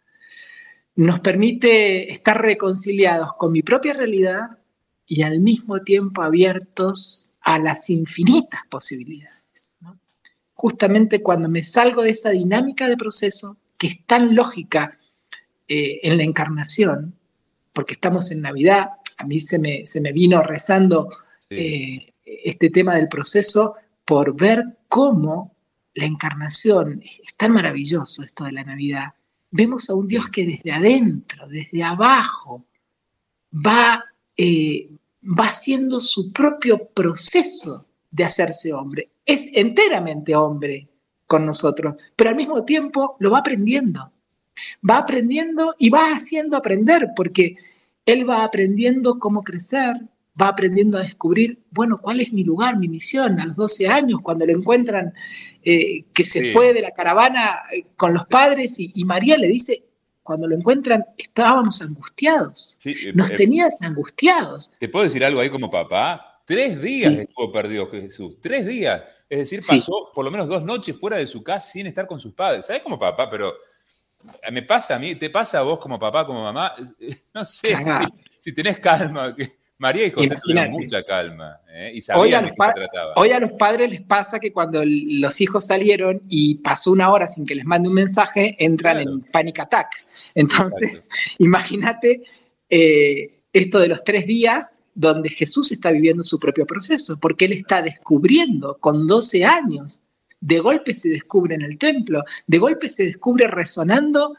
permite estar reconciliados con mi propia realidad y al mismo tiempo abiertos a las infinitas posibilidades, ¿no? Justamente cuando me salgo de esa dinámica de proceso, que es tan lógica en la encarnación, porque estamos en Navidad, a mí se me vino rezando este tema del proceso por ver cómo la encarnación es tan maravilloso, esto de la Navidad. Vemos a un Dios que desde adentro, desde abajo, va haciendo su propio proceso de hacerse hombre. Es enteramente hombre con nosotros, pero al mismo tiempo lo va aprendiendo. Va aprendiendo y va haciendo aprender, porque él va aprendiendo cómo crecer, va aprendiendo a descubrir, bueno, cuál es mi lugar, mi misión. A los 12 años, cuando lo encuentran, que se fue de la caravana con los padres, y María le dice, cuando lo encuentran, estábamos angustiados, nos tenías angustiados. ¿Te puedo decir algo ahí como papá? 3 días estuvo perdido Jesús, 3 días. Es decir, pasó por lo menos 2 noches fuera de su casa sin estar con sus padres. ¿Sabes como papá? Pero me pasa a mí, te pasa a vos como papá, como mamá. No sé si tenés calma. María y José tuvieron mucha calma, y sabían de qué se trataba. Hoy a los padres les pasa que cuando los hijos salieron y pasó 1 hora sin que les mande un mensaje, entran en panic attack. Entonces, imagínate esto de los 3 días donde Jesús está viviendo su propio proceso, porque él está descubriendo con 12 años. De golpe se descubre en el templo, de golpe se descubre resonando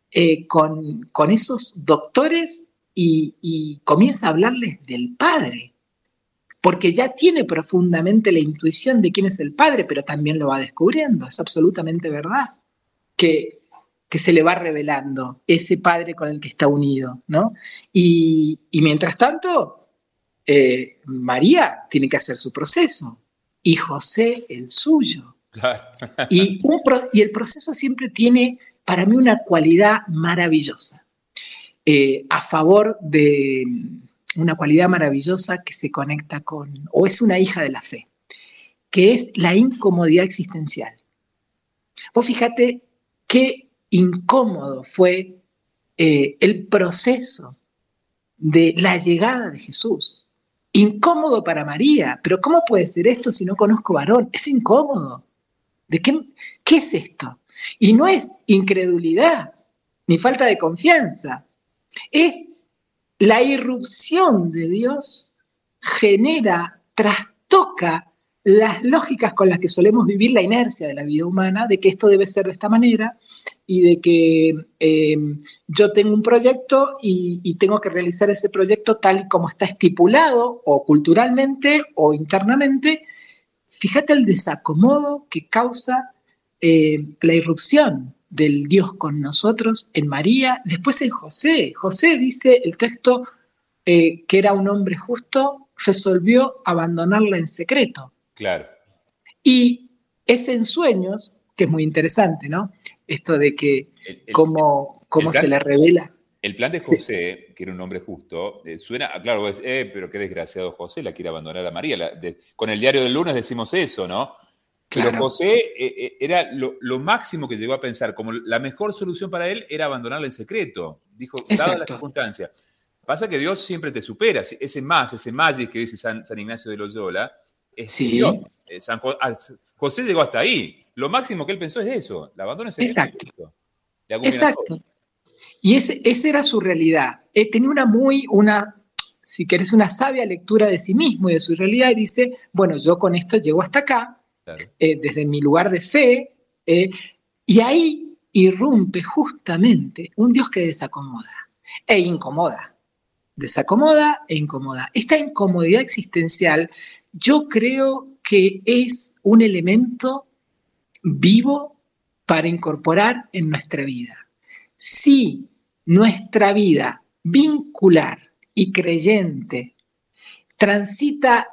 con esos doctores y comienza a hablarles del Padre, porque ya tiene profundamente la intuición de quién es el Padre, pero también lo va descubriendo. Es absolutamente verdad que se le va revelando ese Padre con el que está unido, ¿no? Y mientras tanto, María tiene que hacer su proceso y José el suyo. Y el proceso siempre tiene para mí una cualidad maravillosa, a favor de una cualidad maravillosa que se conecta con, o es una hija de la fe, que es la incomodidad existencial. Vos fíjate qué incómodo fue el proceso de la llegada de Jesús. Incómodo para María, pero ¿cómo puede ser esto si no conozco varón? Es incómodo. ¿Qué es esto? Y no es incredulidad ni falta de confianza, es la irrupción de Dios genera, trastoca las lógicas con las que solemos vivir la inercia de la vida humana, de que esto debe ser de esta manera y de que yo tengo un proyecto y tengo que realizar ese proyecto tal y como está estipulado o culturalmente o internamente. Fíjate el desacomodo que causa la irrupción del Dios con nosotros en María, después en José. José, dice el texto, que era un hombre justo, resolvió abandonarla en secreto. Claro. Y es en sueños, que es muy interesante, ¿no? Esto de que cómo se le revela. El plan de José, que era un hombre justo, suena, claro, pero qué desgraciado José, la quiere abandonar a María. Con el diario del lunes decimos eso, ¿no? Claro. Pero José era lo máximo que llegó a pensar, como la mejor solución para él era abandonarla en secreto. Dijo, dadas las circunstancias. Pasa que Dios siempre te supera. Ese magic que dice San Ignacio de Loyola, es Dios. José llegó hasta ahí. Lo máximo que él pensó es eso, la abandona en secreto. Exacto. Y esa era su realidad. Tenía si querés, una sabia lectura de sí mismo y de su realidad, y dice, bueno, yo con esto llego hasta acá, claro. Desde mi lugar de fe, y ahí irrumpe justamente un Dios que desacomoda e incomoda. Desacomoda e incomoda. Esta incomodidad existencial yo creo que es un elemento vivo para incorporar en nuestra vida. Si nuestra vida vincular y creyente transita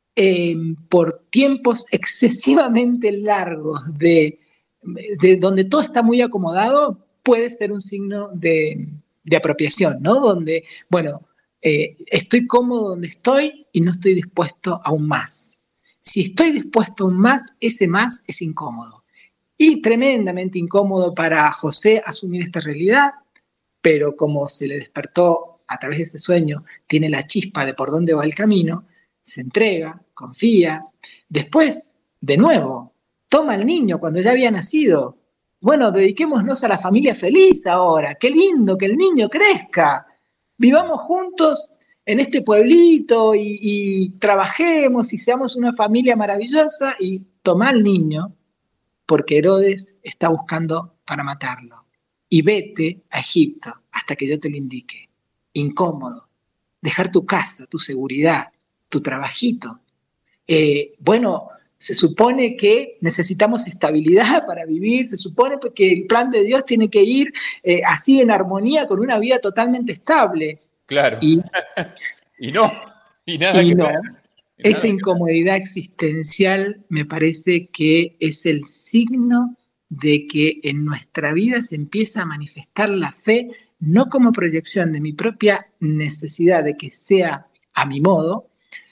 por tiempos excesivamente largos de donde todo está muy acomodado, puede ser un signo de apropiación, ¿no? Donde, bueno, estoy cómodo donde estoy y no estoy dispuesto a un más. Si estoy dispuesto a un más, ese más es incómodo. Y tremendamente incómodo para José asumir esta realidad, pero como se le despertó a través de ese sueño, tiene la chispa de por dónde va el camino, se entrega, confía. Después, de nuevo, toma al niño cuando ya había nacido. Bueno, dediquémonos a la familia feliz ahora. Qué lindo que el niño crezca. Vivamos juntos en este pueblito y trabajemos y seamos una familia maravillosa, y toma al niño porque Herodes está buscando para matarlo. Y vete a Egipto hasta que yo te lo indique. Incómodo. Dejar tu casa, tu seguridad, tu trabajito. Bueno, se supone que necesitamos estabilidad para vivir, se supone que el plan de Dios tiene que ir así en armonía con una vida totalmente estable. Claro. Y no. Y nada y que no. ver. Esa incomodidad existencial me parece que es el signo de que en nuestra vida se empieza a manifestar la fe, no como proyección de mi propia necesidad de que sea a mi modo,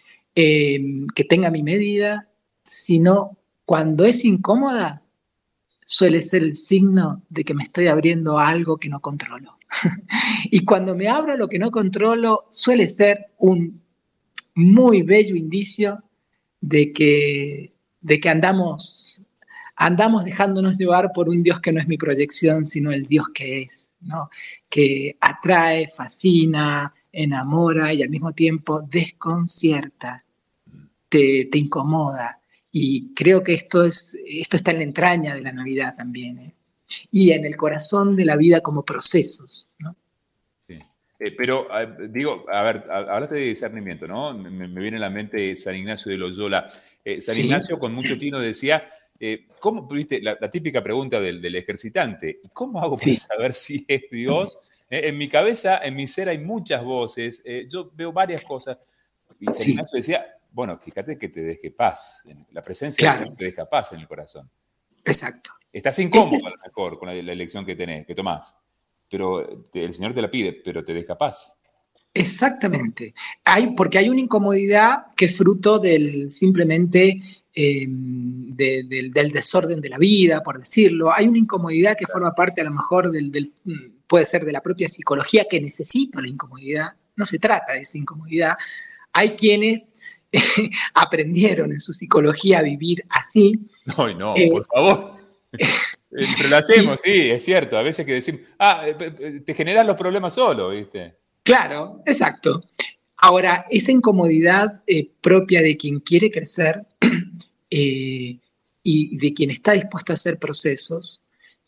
que tenga mi medida, sino cuando es incómoda, suele ser el signo de que me estoy abriendo a algo que no controlo. Y cuando me abro a lo que no controlo, suele ser un muy bello indicio de que andamos dejándonos llevar por un Dios que no es mi proyección, sino el Dios que es, ¿no? Que atrae, fascina, enamora y al mismo tiempo desconcierta, te incomoda. Y creo que esto está en la entraña de la Navidad también, ¿eh? Y en el corazón de la vida como procesos, ¿no? Sí. Pero, digo, a ver, hablaste de discernimiento, ¿no? Me viene a la mente San Ignacio de Loyola. San Ignacio con mucho tino decía, ¿cómo, viste, la típica pregunta del ejercitante, ¿cómo hago para saber si es Dios? En mi cabeza, en mi ser hay muchas voces, yo veo varias cosas. Y San Ignacio decía, bueno, fíjate que te deje paz, la presencia de Dios te deja paz en el corazón. Exacto. Estás incómodo a lo mejor con la elección que tomás, pero el Señor te la pide, pero te deja paz. Exactamente. Porque hay una incomodidad que es fruto del simplemente del desorden de la vida, por decirlo. Hay una incomodidad que forma parte a lo mejor puede ser de la propia psicología, que necesita la incomodidad. No se trata de esa incomodidad. Hay quienes aprendieron en su psicología a vivir así. No, por favor. Relajemos, sí, es cierto. A veces que decimos, te generas los problemas solo, ¿viste? Claro, exacto. Ahora, esa incomodidad propia de quien quiere crecer y de quien está dispuesto a hacer procesos,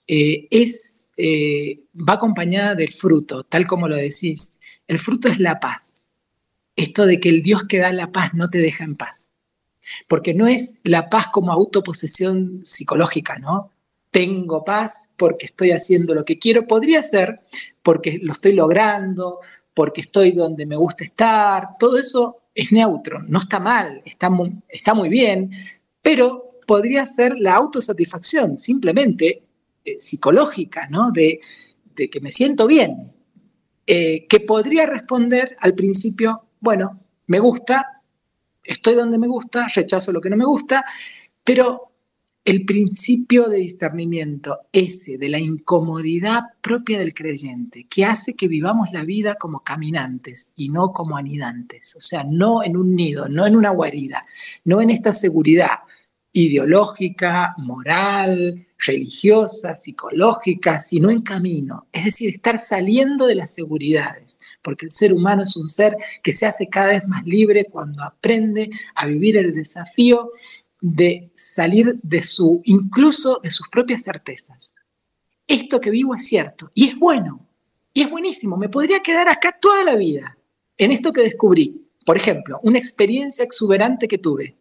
va acompañada del fruto, tal como lo decís. El fruto es la paz. Esto de que el Dios que da la paz no te deja en paz. Porque no es la paz como autoposesión psicológica, ¿no? Tengo paz porque estoy haciendo lo que quiero. Podría ser porque lo estoy logrando, porque estoy donde me gusta estar. Todo eso es neutro, no está mal, está muy bien, pero podría ser la autosatisfacción, simplemente psicológica, ¿no? De que me siento bien, que podría responder al principio, bueno, me gusta, estoy donde me gusta, rechazo lo que no me gusta, pero el principio de discernimiento, ese de la incomodidad propia del creyente, que hace que vivamos la vida como caminantes y no como anidantes, o sea, no en un nido, no en una guarida, no en esta seguridad ideológica, moral, religiosa, psicológica, sino en camino, es decir, estar saliendo de las seguridades, porque el ser humano es un ser que se hace cada vez más libre cuando aprende a vivir el desafío de salir incluso de sus propias certezas. Esto que vivo es cierto y es bueno, y es buenísimo, me podría quedar acá toda la vida en esto que descubrí. Por ejemplo, una experiencia exuberante que tuve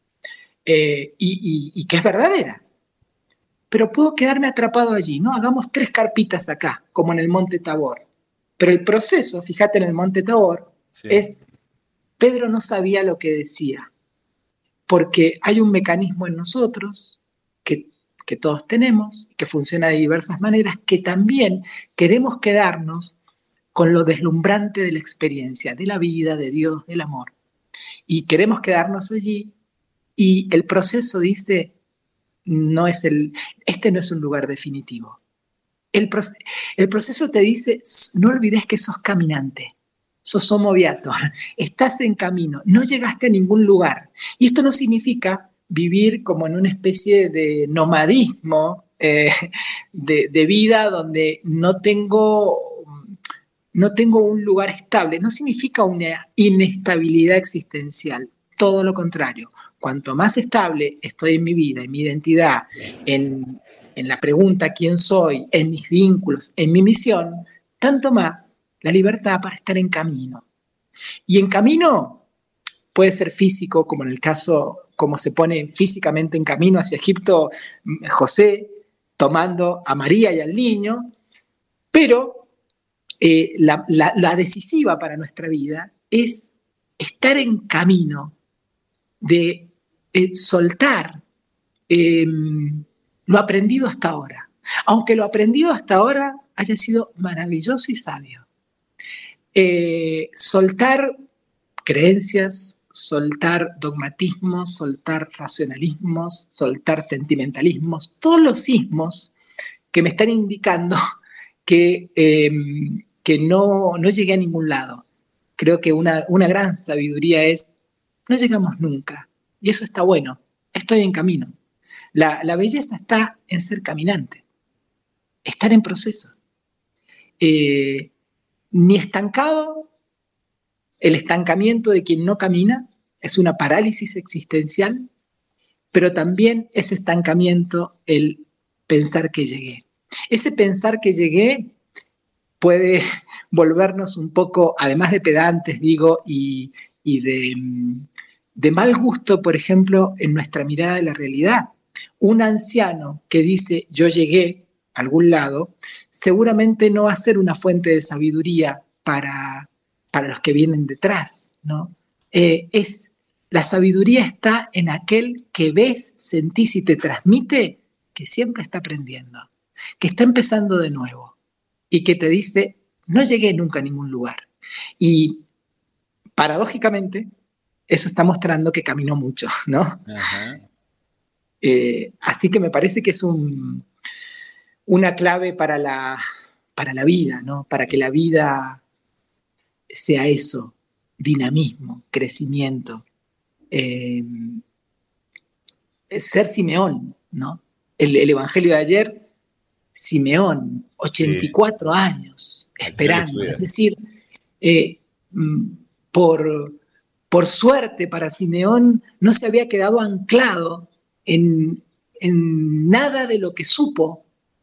y que es verdadera, pero puedo quedarme atrapado allí, ¿no? Hagamos 3 carpitas acá, como en el Monte Tabor. Pero el proceso, fíjate en el Monte Tabor, sí, es Pedro no sabía lo que decía, porque hay un mecanismo en nosotros que todos tenemos, que funciona de diversas maneras, que también queremos quedarnos con lo deslumbrante de la experiencia, de la vida, de Dios, del amor. Y queremos quedarnos allí y el proceso dice, este no es un lugar definitivo. El proceso te dice, no olvides que sos caminante, sos homo viator, estás en camino, no llegaste a ningún lugar. Y esto no significa vivir como en una especie de nomadismo de vida donde no tengo un lugar estable. No significa una inestabilidad existencial, todo lo contrario. Cuanto más estable estoy en mi vida, en mi identidad, en la pregunta quién soy, en mis vínculos, en mi misión, tanto más la libertad para estar en camino. Y en camino puede ser físico, como en el caso, como se pone físicamente en camino hacia Egipto José, tomando a María y al niño, pero la decisiva para nuestra vida es estar en camino de soltar lo aprendido hasta ahora, aunque lo aprendido hasta ahora haya sido maravilloso y sabio. Soltar creencias, soltar dogmatismos, soltar racionalismos, soltar sentimentalismos, todos los ismos que me están indicando que no llegué a ningún lado. Creo que una gran sabiduría es, no llegamos nunca, y eso está bueno, estoy en camino. La belleza está en ser caminante, estar en proceso. Ni estancado, el estancamiento de quien no camina es una parálisis existencial, pero también ese estancamiento, el pensar que llegué. Ese pensar que llegué puede volvernos un poco, además de pedantes, digo, y de mal gusto, por ejemplo, en nuestra mirada de la realidad. Un anciano que dice, yo llegué a algún lado, seguramente no va a ser una fuente de sabiduría para los que vienen detrás, ¿no? La sabiduría está en aquel que ves, sentís y te transmite que siempre está aprendiendo, que está empezando de nuevo y que te dice, no llegué nunca a ningún lugar. Y paradójicamente, eso está mostrando que caminó mucho, ¿no? Ajá. Así que me parece que es una clave para la vida, ¿no? Para que la vida sea eso, dinamismo, crecimiento. Eh, Ser Simeón, ¿no? El Evangelio de ayer, Simeón, Sí, 84 años, al final de su esperando. Es vida. decir, eh, por, por suerte para Simeón no se había quedado anclado en nada de lo que supo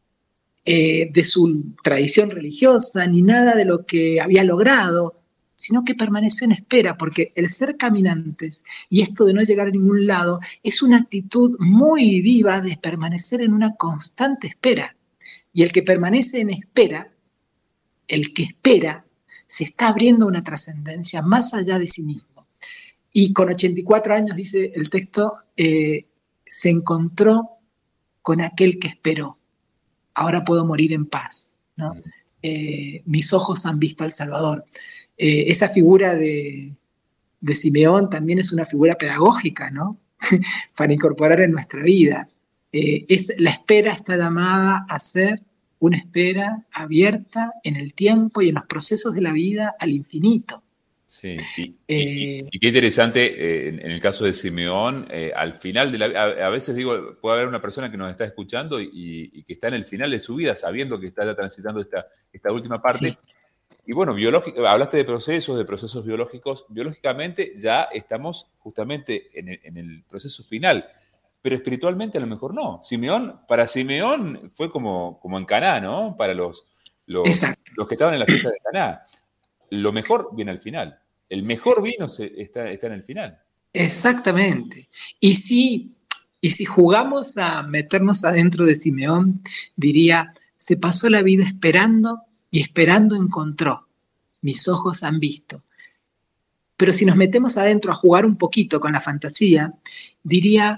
de su tradición religiosa, ni nada de lo que había logrado, sino que permaneció en espera, porque el ser caminantes y esto de no llegar a ningún lado es una actitud muy viva de permanecer en una constante espera. Y el que permanece en espera, el que espera, se está abriendo una trascendencia más allá de sí mismo. Y con 84 años, dice el texto, se encontró con aquel que esperó. Ahora puedo morir en paz, ¿no? Mis ojos han visto al Salvador. Esa figura de Simeón también es una figura pedagógica, ¿no? Para incorporar en nuestra vida. La espera está llamada a ser una espera abierta en el tiempo y en los procesos de la vida al infinito. Sí, Eh, y qué interesante en el caso de Simeón, al final de a veces digo, puede haber una persona que nos está escuchando y que está en el final de su vida, sabiendo que está ya transitando esta última parte. sí, Y bueno, hablaste de procesos biológicos. Biológicamente ya estamos justamente en el proceso final, pero espiritualmente a lo mejor no. Para Simeón fue como en Caná, ¿no? Para exacto, los que estaban en la fiesta de Caná. Lo mejor viene al final. El mejor vino está en el final. exactamente. Y si jugamos a meternos adentro de Simeón, diría, se pasó la vida esperando y esperando encontró. Mis ojos han visto. Pero si nos metemos adentro a jugar un poquito con la fantasía, diría,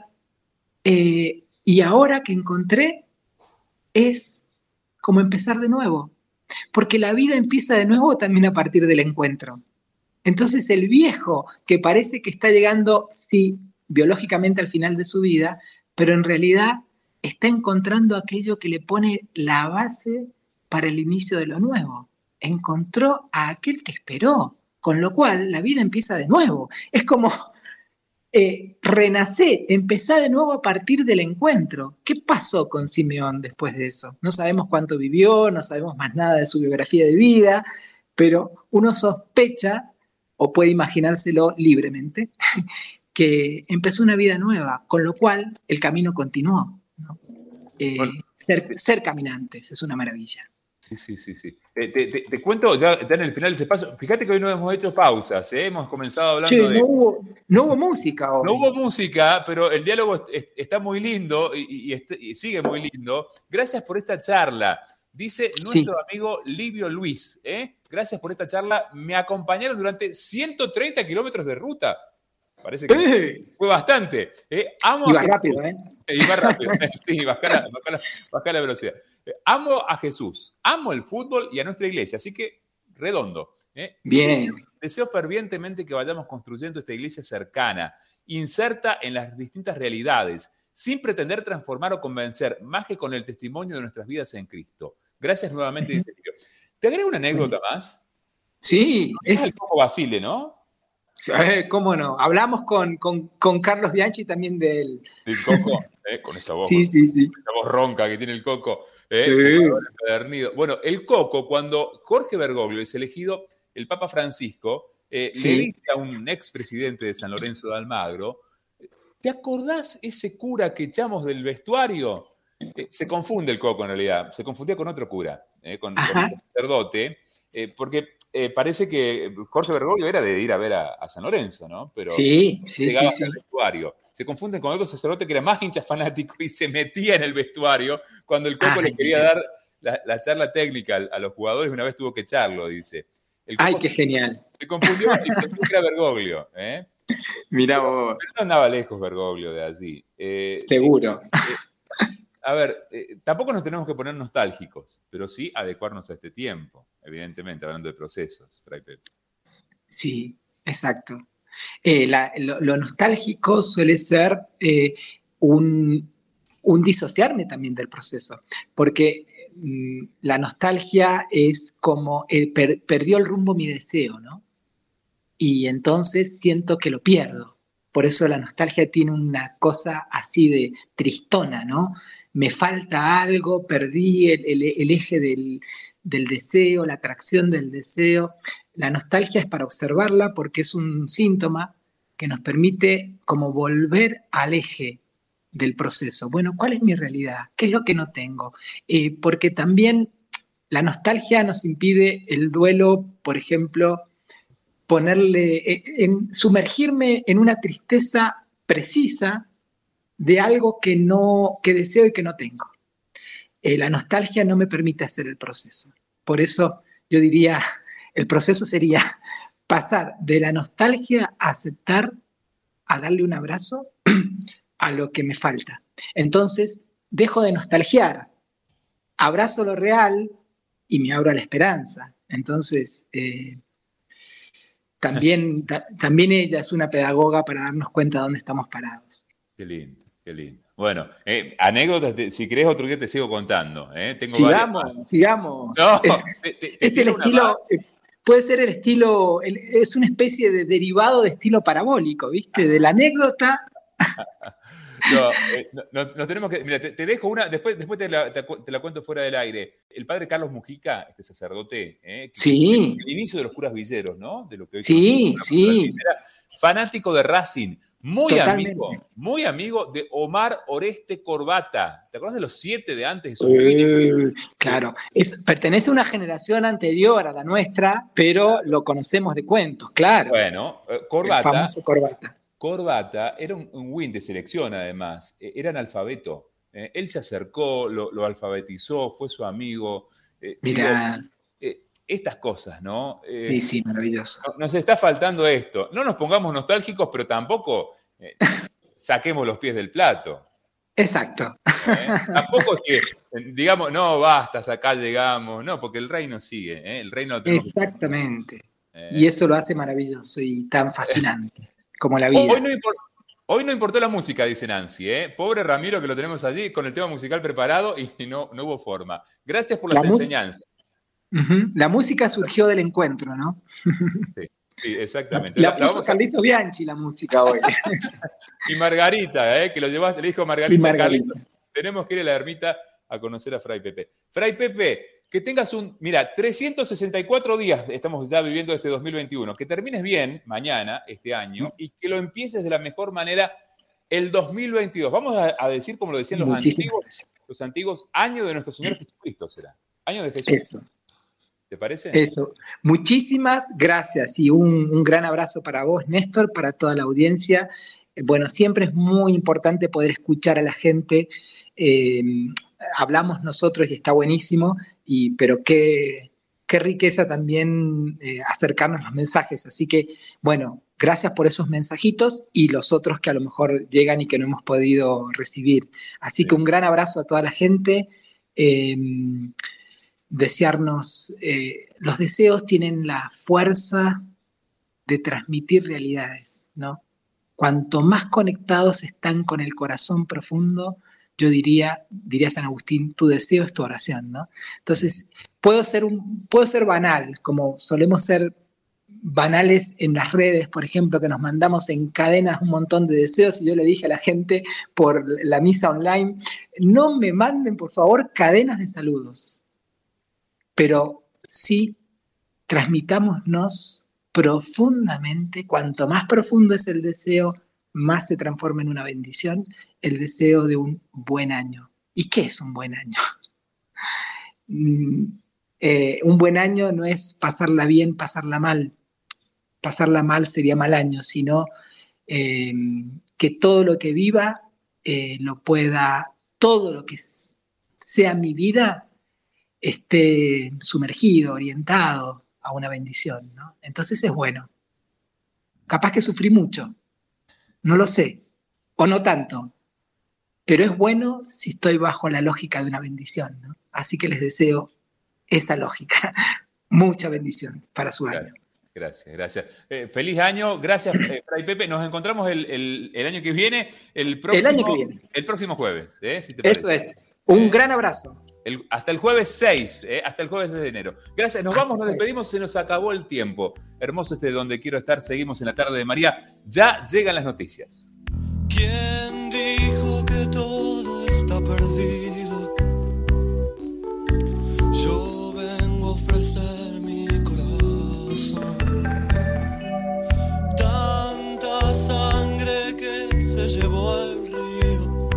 y ahora que encontré es como empezar de nuevo, porque la vida empieza de nuevo también a partir del encuentro. Entonces el viejo, que parece que está llegando, sí, biológicamente al final de su vida, pero en realidad está encontrando aquello que le pone la base para el inicio de lo nuevo. Encontró a aquel que esperó, con lo cual la vida empieza de nuevo. Es como renacer, empezar de nuevo a partir del encuentro. ¿Qué pasó con Simeón después de eso? No sabemos cuánto vivió, no sabemos más nada de su biografía de vida, pero uno sospecha, o puede imaginárselo libremente, que empezó una vida nueva, con lo cual el camino continuó, ¿no? Bueno, Ser caminantes es una maravilla. sí, sí, sí, sí. Te cuento ya en el final de este paso. Fíjate que hoy no hemos hecho pausas, ¿eh? Hemos comenzado hablando Che, de. no hubo música No hoy. hubo música, pero el diálogo está muy lindo y sigue muy lindo. Gracias por esta charla. Dice Sí. nuestro amigo Livio Luis, ¿eh? Gracias por esta charla. Me acompañaron durante 130 kilómetros de ruta. Parece que ¡Eh! fue bastante. Amo a Iba Jesús. rápido, ¿eh? Iba rápido. Sí, bajar la velocidad. Amo a Jesús, amo el fútbol y a nuestra iglesia. Así que, redondo. Bien. Deseo fervientemente que vayamos construyendo esta iglesia cercana, inserta en las distintas realidades, sin pretender transformar o convencer, más que con el testimonio de nuestras vidas en Cristo. Gracias nuevamente, dice Livio. Te agrego una anécdota Buenísimo. más. Sí, Es el Coco Basile, ¿no? cómo no. Hablamos con Carlos Bianchi también de él. El Coco, con esa Sí, voz, sí, sí. esa voz ronca que tiene el Coco, Sí. jugador empedernido. Bueno, el Coco, cuando Jorge Bergoglio es elegido el Papa Francisco, le Sí. dice a un expresidente de San Lorenzo de Almagro, ¿te acordás ese cura que echamos del vestuario? Se confunde el Coco en realidad, se confundía con otro cura, con Ajá. otro sacerdote, porque parece que Jorge Bergoglio era de ir a ver a San Lorenzo, ¿no? Pero Sí, sí, llegaba sí, hasta sí. el vestuario. Se confunden con otro sacerdote que era más hincha fanático y se metía en el vestuario cuando el Coco le Ay, quería dar la charla técnica a los jugadores y una vez tuvo que echarlo, dice. El ay, Coco qué genial. se confundió y pensó que era Bergoglio, ¿eh? Mirá Pero vos. no andaba lejos Bergoglio de allí. Seguro. A ver, tampoco nos tenemos que poner nostálgicos, pero sí adecuarnos a este tiempo, evidentemente, hablando de procesos, Fray Pepe. Sí, exacto. Lo nostálgico suele ser un disociarme también del proceso, porque la nostalgia es como perdió el rumbo mi deseo, ¿no? Y entonces siento que lo pierdo. Por eso la nostalgia tiene una cosa así de tristona, ¿no? Me falta algo, perdí el eje del deseo, la atracción del deseo. La nostalgia es para observarla porque es un síntoma que nos permite como volver al eje del proceso. Bueno, ¿cuál es mi realidad? ¿Qué es lo que no tengo? Porque también la nostalgia nos impide el duelo, por ejemplo, sumergirme en una tristeza precisa de algo que deseo y que no tengo. La nostalgia no me permite hacer el proceso. Por eso yo diría, el proceso sería pasar de la nostalgia a aceptar, a darle un abrazo a lo que me falta. Entonces, dejo de nostalgiar, abrazo lo real y me abro a la esperanza. Entonces, también ella es una pedagoga para darnos cuenta de dónde estamos parados. Qué lindo, qué lindo. Bueno, anécdotas, si querés otro día te sigo contando. Tengo sigamos. No, es el estilo, puede ser el estilo, es una especie de derivado de estilo parabólico, ¿viste? De la anécdota. No tenemos que. Mira, te dejo una, después te la cuento fuera del aire. El padre Carlos Mujica, este sacerdote, sí. El inicio de los curas villeros, ¿no? De lo que hoy sí. Era fanático de Racing, Totalmente. muy amigo de Omar Oreste Corbata. ¿Te acuerdas de los 7 de antes? Claro, pertenece a una generación anterior a la nuestra, pero lo conocemos de cuentos, claro. Bueno, Corbata. El famoso Corbata. Corbata era un win de selección, además. Era analfabeto. Él se acercó, lo alfabetizó, fue su amigo. Mirá. Estas cosas, ¿no? Sí, maravilloso. Nos está faltando esto. No nos pongamos nostálgicos, pero tampoco saquemos los pies del plato. Exacto. Tampoco es que, digamos, no, basta, hasta acá llegamos. No, porque el reino sigue. El reino exactamente. Y eso lo hace maravilloso y tan fascinante como la vida. Hoy no importó la música, dice Nancy. Pobre Ramiro que lo tenemos allí con el tema musical preparado y no hubo forma. Gracias por las enseñanzas. La música surgió del encuentro, ¿no? Sí, exactamente. La puso Carlitos Bianchi la música hoy. Y Margarita, que lo llevaste, le dijo Margarita. Carlitos, tenemos que ir a la ermita a conocer a Fray Pepe. Fray Pepe, que tengas 364 días estamos ya viviendo este 2021, que termines bien mañana, este año, y que lo empieces de la mejor manera el 2022. Vamos a decir, como lo decían los antiguos, año de nuestro Señor Jesucristo será. Año de Jesús. Eso. ¿Te parece? Eso. Muchísimas gracias y un gran abrazo para vos, Néstor, para toda la audiencia. Bueno, siempre es muy importante poder escuchar a la gente. Hablamos nosotros y está buenísimo, pero qué riqueza también acercarnos los mensajes. Así que, bueno, gracias por esos mensajitos y los otros que a lo mejor llegan y que no hemos podido recibir. Así que un gran abrazo a toda la gente. Desearnos, los deseos tienen la fuerza de transmitir realidades, ¿no? Cuanto más conectados están con el corazón profundo, yo diría San Agustín, tu deseo es tu oración, ¿no? Entonces, puedo ser banal, como solemos ser banales en las redes, por ejemplo, que nos mandamos en cadenas un montón de deseos, y yo le dije a la gente por la misa online, no me manden, por favor, cadenas de saludos, pero sí transmitámonos profundamente. Cuanto más profundo es el deseo, más se transforma en una bendición, el deseo de un buen año. ¿Y qué es un buen año? Un buen año no es pasarla bien, pasarla mal. Pasarla mal sería mal año, sino que todo lo que viva todo lo que sea mi vida, esté sumergido, orientado a una bendición, ¿no? Entonces es bueno. Capaz que sufrí mucho, no lo sé, o no tanto, pero es bueno si estoy bajo la lógica de una bendición, ¿no? Así que les deseo esa lógica. Mucha bendición para su año. Gracias. Feliz año, gracias, Fray Pepe. Nos encontramos el año que viene, el próximo jueves, si te parece. Eso es. Un gran abrazo. Hasta el jueves 6, hasta el jueves 6 de enero. Gracias, nos despedimos, se nos acabó el tiempo. Hermoso Donde Quiero Estar, seguimos en la tarde de María. Ya llegan las noticias. ¿Quién dijo que todo está perdido? Yo vengo a ofrecer mi corazón. Tanta sangre que se llevó al río.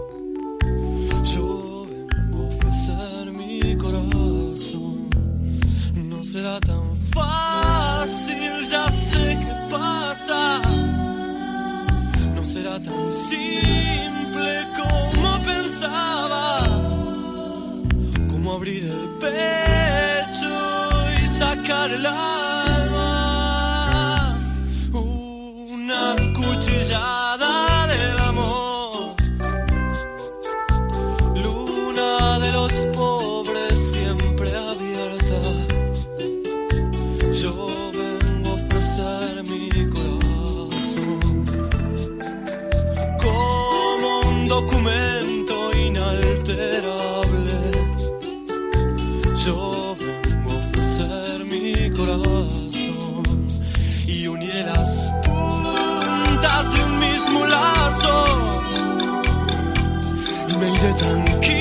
Yo vengo a ofrecer mi corazón. No será tan fácil, ya sé qué pasa. No será tan simple como pensaba. Como abrir el pecho y sacar el alma. Una cuchillada del amor. Luna de los pobres siempre abierta. Yo vengo a ofrecer mi corazón como un documento inalterable. Yo vengo a ofrecer mi corazón y uniré las puntas de un mismo lazo y me iré tranquilo.